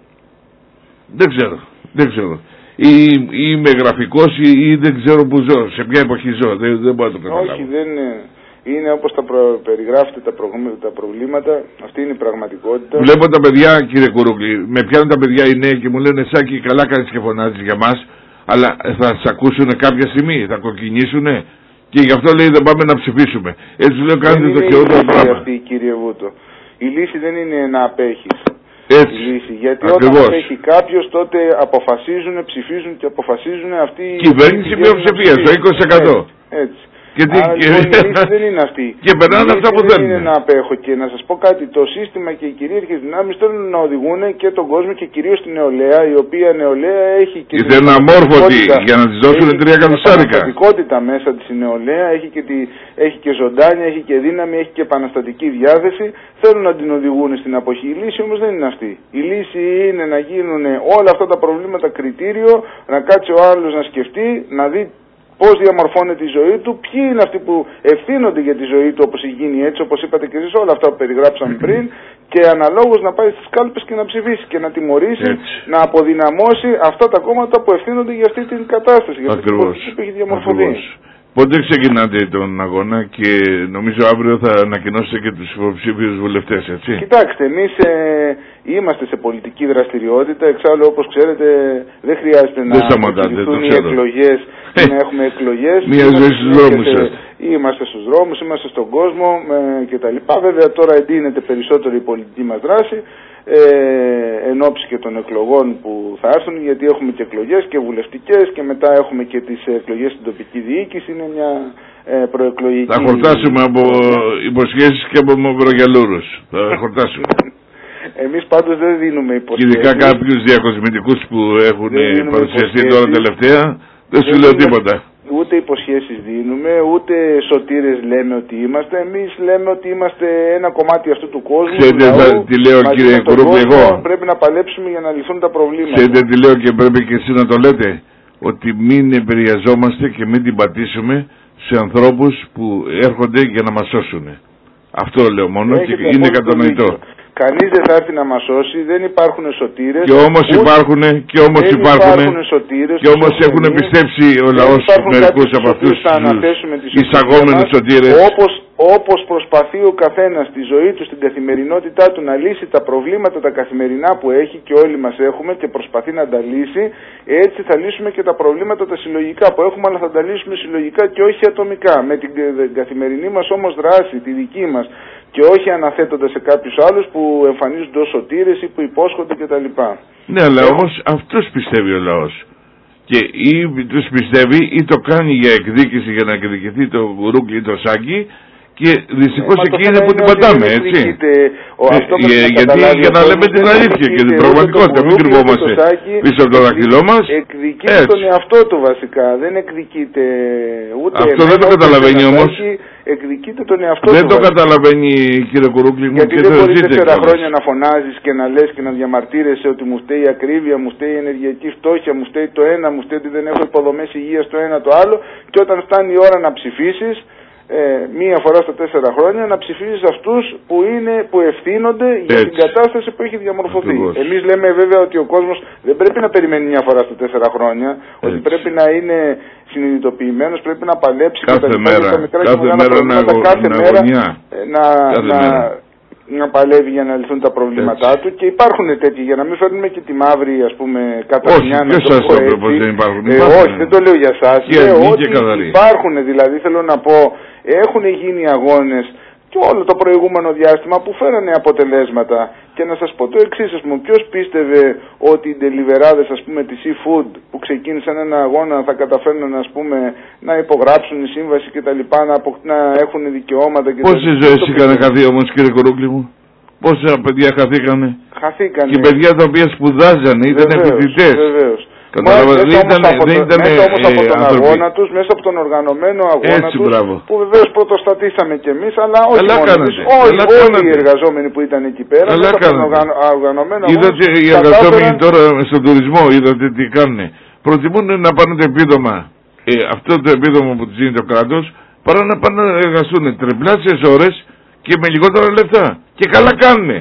Δεν ξέρω, δεν ξέρω. Ή, ή είμαι γραφικός ή, ή δεν ξέρω που ζω, σε ποια εποχή ζω, δεν, δεν μπορώ να το καταλάβω. Όχι, δεν είναι. Είναι όπως τα προ... περιγράφετε τα, προ... τα προβλήματα, αυτή είναι η πραγματικότητα. Βλέπω τα παιδιά, κύριε Κουρουμπή, με πιάνουν τα παιδιά οι νέοι και μου λένε Σάκη, καλά κάνεις και φωνάζεις για μας, αλλά θα σας ακούσουν κάποια στιγμή, θα κοκκινήσουνε Και γι' αυτό λέει δεν πάμε να ψηφίσουμε. Έτσι λέω κάνετε το χειρότερο πράγμα. Αυτή, κύριε Βούτο. Η λύση δεν είναι να απέχεις. Έτσι. Η λύση. Γιατί Ακριβώς. όταν απέχει κάποιος, τότε αποφασίζουν, ψηφίζουν και αποφασίζουν αυτοί οι κυβέρνηση μειοψηφία, το είκοσι τοις εκατό. Έτσι. έτσι. Και, τι, Άρα, και... λοιπόν, η λύση δεν είναι αυτή. Και περνάνε αυτά που δεν θέλουν. είναι να απέχω. Και να σας πω κάτι, το σύστημα και οι κυρίαρχες δυνάμεις θέλουν να οδηγούν και τον κόσμο και κυρίως την νεολαία, η οποία νεολαία έχει και την αμόρφωτη για να της δώσουν τρία εκατοστάρικα. Έχει την μέσα της η νεολαία, έχει και, τη, έχει και ζωντάνια, έχει και δύναμη, έχει και επαναστατική διάθεση. Θέλουν να την οδηγούν στην αποχή. Η λύση όμως δεν είναι αυτή. Η λύση είναι να γίνουν όλα αυτά τα προβλήματα κριτήριο, να κάτσει ο άλλος να σκεφτεί, να δει πώς διαμορφώνεται η ζωή του, ποιοι είναι αυτοί που ευθύνονται για τη ζωή του όπως έχει γίνει έτσι, όπως είπατε και εσείς, όλα αυτά που περιγράψαμε πριν, και αναλόγως να πάει στις κάλπες και να ψηφίσει και να τιμωρήσει, έτσι, να αποδυναμώσει αυτά τα κόμματα που ευθύνονται για αυτή την κατάσταση, για αυτή την πολιτική που έχει διαμορφωθεί. Πότε ξεκινάτε τον αγώνα και νομίζω αύριο θα ανακοινώσετε και τους υποψήφιους βουλευτές, έτσι? Κοιτάξτε, εμείς ε, είμαστε σε πολιτική δραστηριότητα, εξάλλου όπως ξέρετε δεν χρειάζεται να σταματάτε, οι εκλογές και να έχουμε εκλογές. Μία ζωή στους δρόμους σας. Είμαστε στους δρόμους, είμαστε στον κόσμο ε, κτλ. Βέβαια τώρα εντείνεται περισσότερο η πολιτική μας δράση ε, εν ώψη και των εκλογών που θα έρθουν, γιατί έχουμε και εκλογές και βουλευτικές και μετά έχουμε και τις εκλογές στην τοπική διοίκηση. Είναι μια ε, προεκλογική... Θα χορτάσουμε από υποσχέσεις και από μαυρογιαλούρους. Θα χορτάσουμε. Εμείς πάντως δεν δίνουμε υποσχέσεις. Ειδικά κάποιους διακοσμητικούς που έχουν παρουσιαστεί τώρα τελευταία, δεν σου λέω τίποτα. Ούτε υποσχέσεις δίνουμε, ούτε σωτήρες λέμε ότι είμαστε. Εμείς λέμε ότι είμαστε ένα κομμάτι αυτού του κόσμου. Ξέρετε τι λέω, κύριε Κουρούκλη, εγώ. Πρέπει να παλέψουμε για να λυθούν τα προβλήματα. Ξέρετε τι λέω και πρέπει και εσείς να το λέτε. Ότι μην επηρεαζόμαστε και μην την πατήσουμε σε ανθρώπους που έρχονται για να μας σώσουν. Αυτό λέω μόνο. Έχετε, και είναι κατανοητό. Κανείς δεν θα έρθει να μας σώσει, δεν υπάρχουν σωτήρες. Και όμως υπάρχουν, και όμως υπάρχουν, σωτήρες, και όμως έχουν πιστέψει ο λαός μερικούς από αυτούς τους εισαγόμενους σωτήρες. Όπως, όπως προσπαθεί ο καθένας στη ζωή του, στην καθημερινότητά του να λύσει τα προβλήματα τα καθημερινά που έχει και όλοι μας έχουμε και προσπαθεί να τα λύσει, έτσι θα λύσουμε και τα προβλήματα τα συλλογικά που έχουμε, αλλά θα τα λύσουμε συλλογικά και όχι ατομικά. Με την καθημερινή μας όμως δράση, τη δική μας, και όχι αναθέτοντας σε κάποιους άλλους που εμφανίζονται ως σωτήρες ή που υπόσχονται κτλ. Ναι, αλλά ε, όμως αυτούς πιστεύει ο λαός. Και ή τους πιστεύει ή το κάνει για εκδίκηση, για να εκδικηθεί το Κουρούκλι ή το Σάκη, και δυστυχώς ε, εκεί είναι που την πατάμε, έτσι. Ο, ε, ε, γιατί για να λέμε την αλήθεια και την πραγματικότητα, μην κρυβόμαστε πίσω από το δάχτυλό μας. Εκδικείται τον εαυτό του βασικά, δεν εκδικείται ούτε... Αυτό δεν το καταλαβαίνει όμως. Εκδικείται τον εαυτό δεν του. Δεν το καταλαβαίνει, κύριε Κουρούκλη μου. Γιατί και δεν μπορεί τέσσερα χρόνια να φωνάζεις και να λες και να διαμαρτύρεσαι ότι μου φταίει η ακρίβεια, μου φταίει η ενεργειακή φτώχεια, μου φταίει το ένα, μου φταίει ότι δεν έχω υποδομές υγείας το ένα το άλλο, και όταν φτάνει η ώρα να ψηφίσεις, ε, μία φορά στα τέσσερα χρόνια, να ψηφίσεις αυτούς που, είναι, που ευθύνονται για Έτσι. την κατάσταση που έχει διαμορφωθεί. Ακριβώς. Εμείς λέμε βέβαια ότι ο κόσμος δεν πρέπει να περιμένει μία φορά στα τέσσερα χρόνια, Έτσι. ότι πρέπει να είναι συνειδητοποιημένος, πρέπει να παλέψει κάθε τα μέρα, τα μικρά κάθε και μέρα να, κάθε να, μέρα αγωνιά. να, κάθε να, μέρα. να παλεύει για να λυθούν τα προβλήματά Έτσι. του, και υπάρχουν τέτοιοι, για να μην φέρνουμε και τη μαύρη, ας πούμε, κατανοιά. Όχι, ποιος σας το είπε πως δεν υπάρχουν. Ε, όχι, δεν το λέω για σας. Λέω ότι καθαρή. υπάρχουν, δηλαδή θέλω να πω, έχουν γίνει αγώνες και όλο το προηγούμενο διάστημα που φέρανε αποτελέσματα. Και να σας πω το εξής, ας πούμε, ποιος πίστευε ότι οι ντελιβεράδες, ας πούμε, τη Seafood που ξεκίνησαν ένα αγώνα θα καταφέρνουν, ας πούμε, να υπογράψουν η σύμβαση και τα λοιπά, να, απο... να έχουν δικαιώματα και Πόσες ζωές είχαν χαθεί όμως, κύριε Κουρούκλη μου? Πόσα παιδιά χαθήκανε? Χαθήκανε. Και παιδιά τα οποία σπουδάζανε, ήταν φοιτητές. Βεβαίως. Κατάλαβα, δεν ήταν, δεν ήταν μέσα όμως ε, από τον άνθρωποι. αγώνα τους, μέσα από τον οργανωμένο αγώνα Έτσι, τους, μπράβο. που βεβαίως πρωτοστατήσαμε κι εμείς, αλλά όχι Καλά μόνο κάνατε. εμείς, όλοι, όλοι οι εργαζόμενοι που ήταν εκεί πέρα, Καλά μέσα από τον οργανω, οργανωμένο αγώνα. Είδατε οι εργαζόμενοι τώρα στον τουρισμό, είδατε τι κάνουν. Προτιμούν να πάνε το επίδομα, ε, αυτό το επίδομα που τους δίνει το κράτος, παρά να πάνε να εργαστούν τριπλάσιες ώρες και με λιγότερα λεφτά. Και καλά κάνουνε.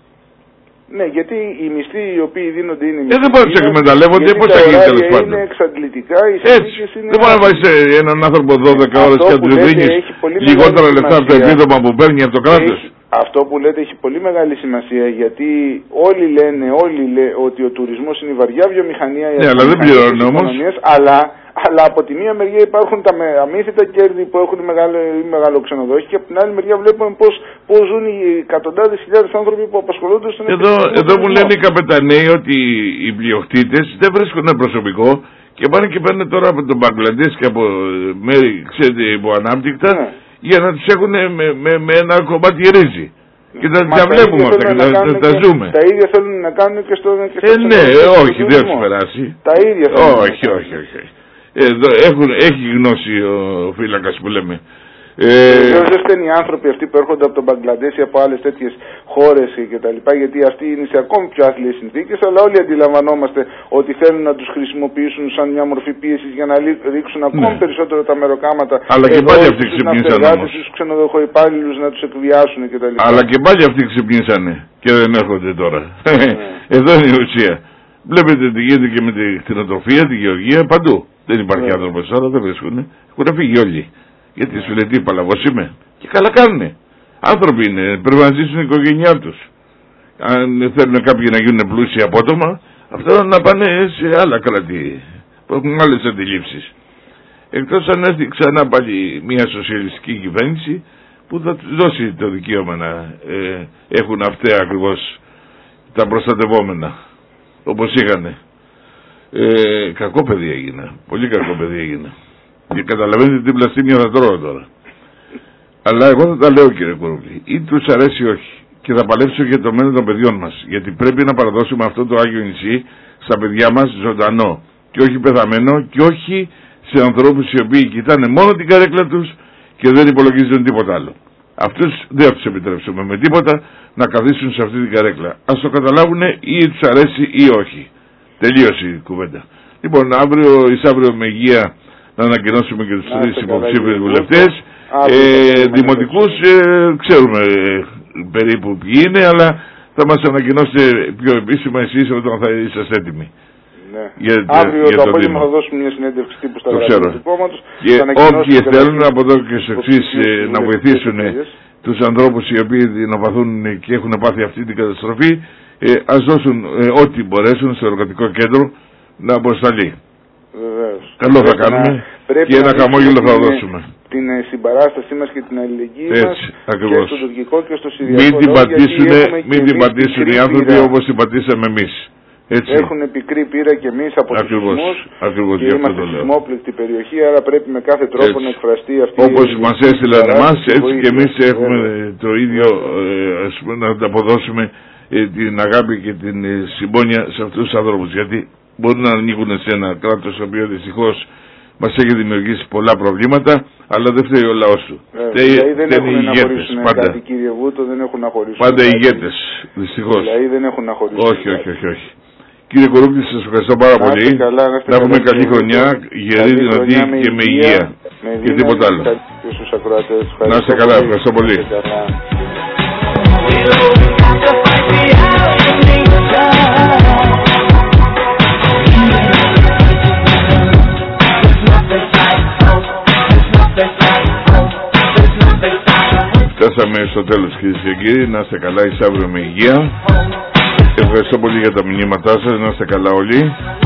Ναι, γιατί οι μισθοί οι οποίοι δίνονται είναι μισθοί. Ε, δεν μπορεί να τους εκμεταλλεύονται, πώς θα γίνει τέλος πάντων. Είναι εξαντλητικά, οι συνθήκες είναι... Δεν μπορεί να βάλεις έναν άνθρωπο δώδεκα ώρες και να του δίνεις λιγότερα λεφτά από το επίδομα που παίρνει από το κράτος. Αυτό που λέτε έχει πολύ μεγάλη σημασία, γιατί όλοι λένε, όλοι λένε ότι ο τουρισμός είναι η βαριά βιομηχανία, ναι, αλλά δεν πληρώνουν όμως. Αλλά, αλλά από τη μία μεριά υπάρχουν τα αμύθιτα κέρδη που έχουν οι μεγαλοξενοδόχοι και από την άλλη μεριά βλέπουμε πώς, πώς ζουν οι εκατοντάδες χιλιάδες άνθρωποι που απασχολούνται στον εδώ, εδώ μου λένε οι καπεταναίοι ότι οι πλειοκτήτες δεν βρίσκουν προσωπικό και πάνε και παίρνουν τώρα από τον Μπαγκλαντές και από μέρη, ξέρετε, υποανάπτυκτα, ναι, για να τους έχουν με, με, με ένα κομμάτι ρύζι. Και τα, τα βλέπουμε αυτά και τα, τα, τα ζούμε. Τα ίδια θέλουν να κάνουν και στο... Και στο ε, ναι, όχι, δεν θα τους περάσει. Τα ίδια θέλουν. Όχι, όχι, όχι. Εδώ έχουν, έχει γνώση ο φύλακας που λέμε. Ε, Βεβαίως δεν φταίνουν οι άνθρωποι αυτοί που έρχονται από τον Μπαγκλαντές ή από άλλες τέτοιες χώρες κτλ. Γιατί αυτοί είναι σε ακόμη πιο άθλιες συνθήκες, αλλά όλοι αντιλαμβανόμαστε ότι θέλουν να τους χρησιμοποιήσουν σαν μια μορφή πίεσης για να ρίξουν ακόμη, ναι, περισσότερο τα μεροκάματα. Αλλά και πάλι αυτοί ξυπνήσανε. Τους ξενοδοχοϊπάλληλους να τους εκβιάσουν κτλ. Αλλά και πάλι αυτοί ξυπνήσανε και δεν έρχονται τώρα. Ναι. Εδώ είναι η ουσία. Βλέπετε τι γίνεται και με τη κτηνοτροφία, τη γεωργία, παντού. Δεν υπάρχει, ναι, άνθρωπος τώρα, δεν βρίσκουν. Έχουν φύγει όλοι. Γιατί σου λέει τι παλαβός είμαι. Και καλά κάνουνε. Άνθρωποι είναι, πρέπει να ζήσουν η οικογένειά τους. Αν θέλουν κάποιοι να γίνουν πλούσιοι απότομα, αυτό να πάνε σε άλλα κράτη που έχουν άλλες αντιλήψεις. Εκτός αν έρθει ξανά πάλι μια σοσιαλιστική κυβέρνηση που θα τους δώσει το δικαίωμα να ε, έχουν αυτά ακριβώς τα προστατευόμενα όπως είχανε. Ε, κακό παιδί έγινα. Πολύ κακό παιδί έγινα. Και καταλαβαίνετε τι πλαστήμια θα τρώω τώρα. Αλλά εγώ θα τα λέω, κύριε Κουρούκλη, ή τους αρέσει ή όχι. Και θα παλέψω για το μέλλον των παιδιών μας. Γιατί πρέπει να παραδώσουμε αυτό το Άγιο νησί στα παιδιά μας ζωντανό. Και όχι πεθαμένο και όχι σε ανθρώπους οι οποίοι κοιτάνε μόνο την καρέκλα τους και δεν υπολογίζουν τίποτα άλλο. Αυτούς δεν θα τους επιτρέψουμε με τίποτα να καθίσουν σε αυτή την καρέκλα. Ας το καταλάβουν ή τους αρέσει ή όχι. Τελείωσε η κουβέντα. Λοιπόν, αύριο εις αύριο με υγεία να ανακοινώσουμε και τους τρεις υποψήφιους βουλευτές. Ε, δημοτικούς ε, ξέρουμε ε, περίπου ποιοι είναι, αλλά θα μας ανακοινώσετε πιο επίσημα εσείς όταν θα είσαστε έτοιμοι. Ναι. Για, αύριο για το, το απόγευμα θα δώσουμε μια συνέντευξη τύπου στα γραφεία του κόμματος. Και όποιοι θέλουν από εδώ και στο εξής ε, να βοηθήσουν τους ανθρώπους οι οποίοι δεινοπαθούν και έχουν πάθει αυτή την καταστροφή, ε, ας δώσουν ε, ό,τι μπορέσουν στο εργατικό κέντρο να αποσταλεί. Βεβαίως. Καλό θα κάνουμε και ένα χαμόγελο θα δώσουμε. Την συμπαράστασή μας και την αλληλεγγύη μας ακριβώς. Και στο τουρκικό και στο συριακό μην την λόγο, πατήσουν, μην την πατήσουν οι άνθρωποι πείρα. Όπως την πατήσαμε εμείς. Έτσι. Έχουν πικρή πείρα και εμείς από τους σεισμούς και είμαστε σεισμόπληκτη περιοχή, άρα πρέπει με κάθε τρόπο έτσι. Να εκφραστεί αυτή όπως η μας έστειλαν εμάς, έτσι και εμείς έχουμε το ίδιο ε, ας πούμε, να ανταποδώσουμε ε, την αγάπη και την ε, συμπόνια σε αυτούς τους ανθρώπους. Γιατί μπορούν να ανοίγουν σε ένα κράτος το οποίο δυστυχώς μας έχει δημιουργήσει πολλά προβλήματα, αλλά δεν φταίει ο λαός του. Ε, φταίει, δηλαδή δεν έχουν οι ηγέτες, πάντα. Κάτι, κύριε Βούτο, δεν έχουν να χωρίσουν. Πάντα οι ηγέτες, δυστυχώς. Δηλαδή δεν έχουν να χωρίσουν. Όχι, όχι, όχι, όχι. Κύριε Κουρούκλη, σας ευχαριστώ πάρα να πολύ. Καλά, να, να έχουμε καλή χρονιά, γερή, δυνατή και με υγεία. Με και τίποτα άλλο. Να είστε καλά, ευχαριστώ πολύ. Φτάσαμε στο τέλος, κυρίες και κύριοι. Να είστε καλά, εις αύριο με υγεία. Ευχαριστώ πολύ για τα μηνύματά σας. Να είστε καλά όλοι.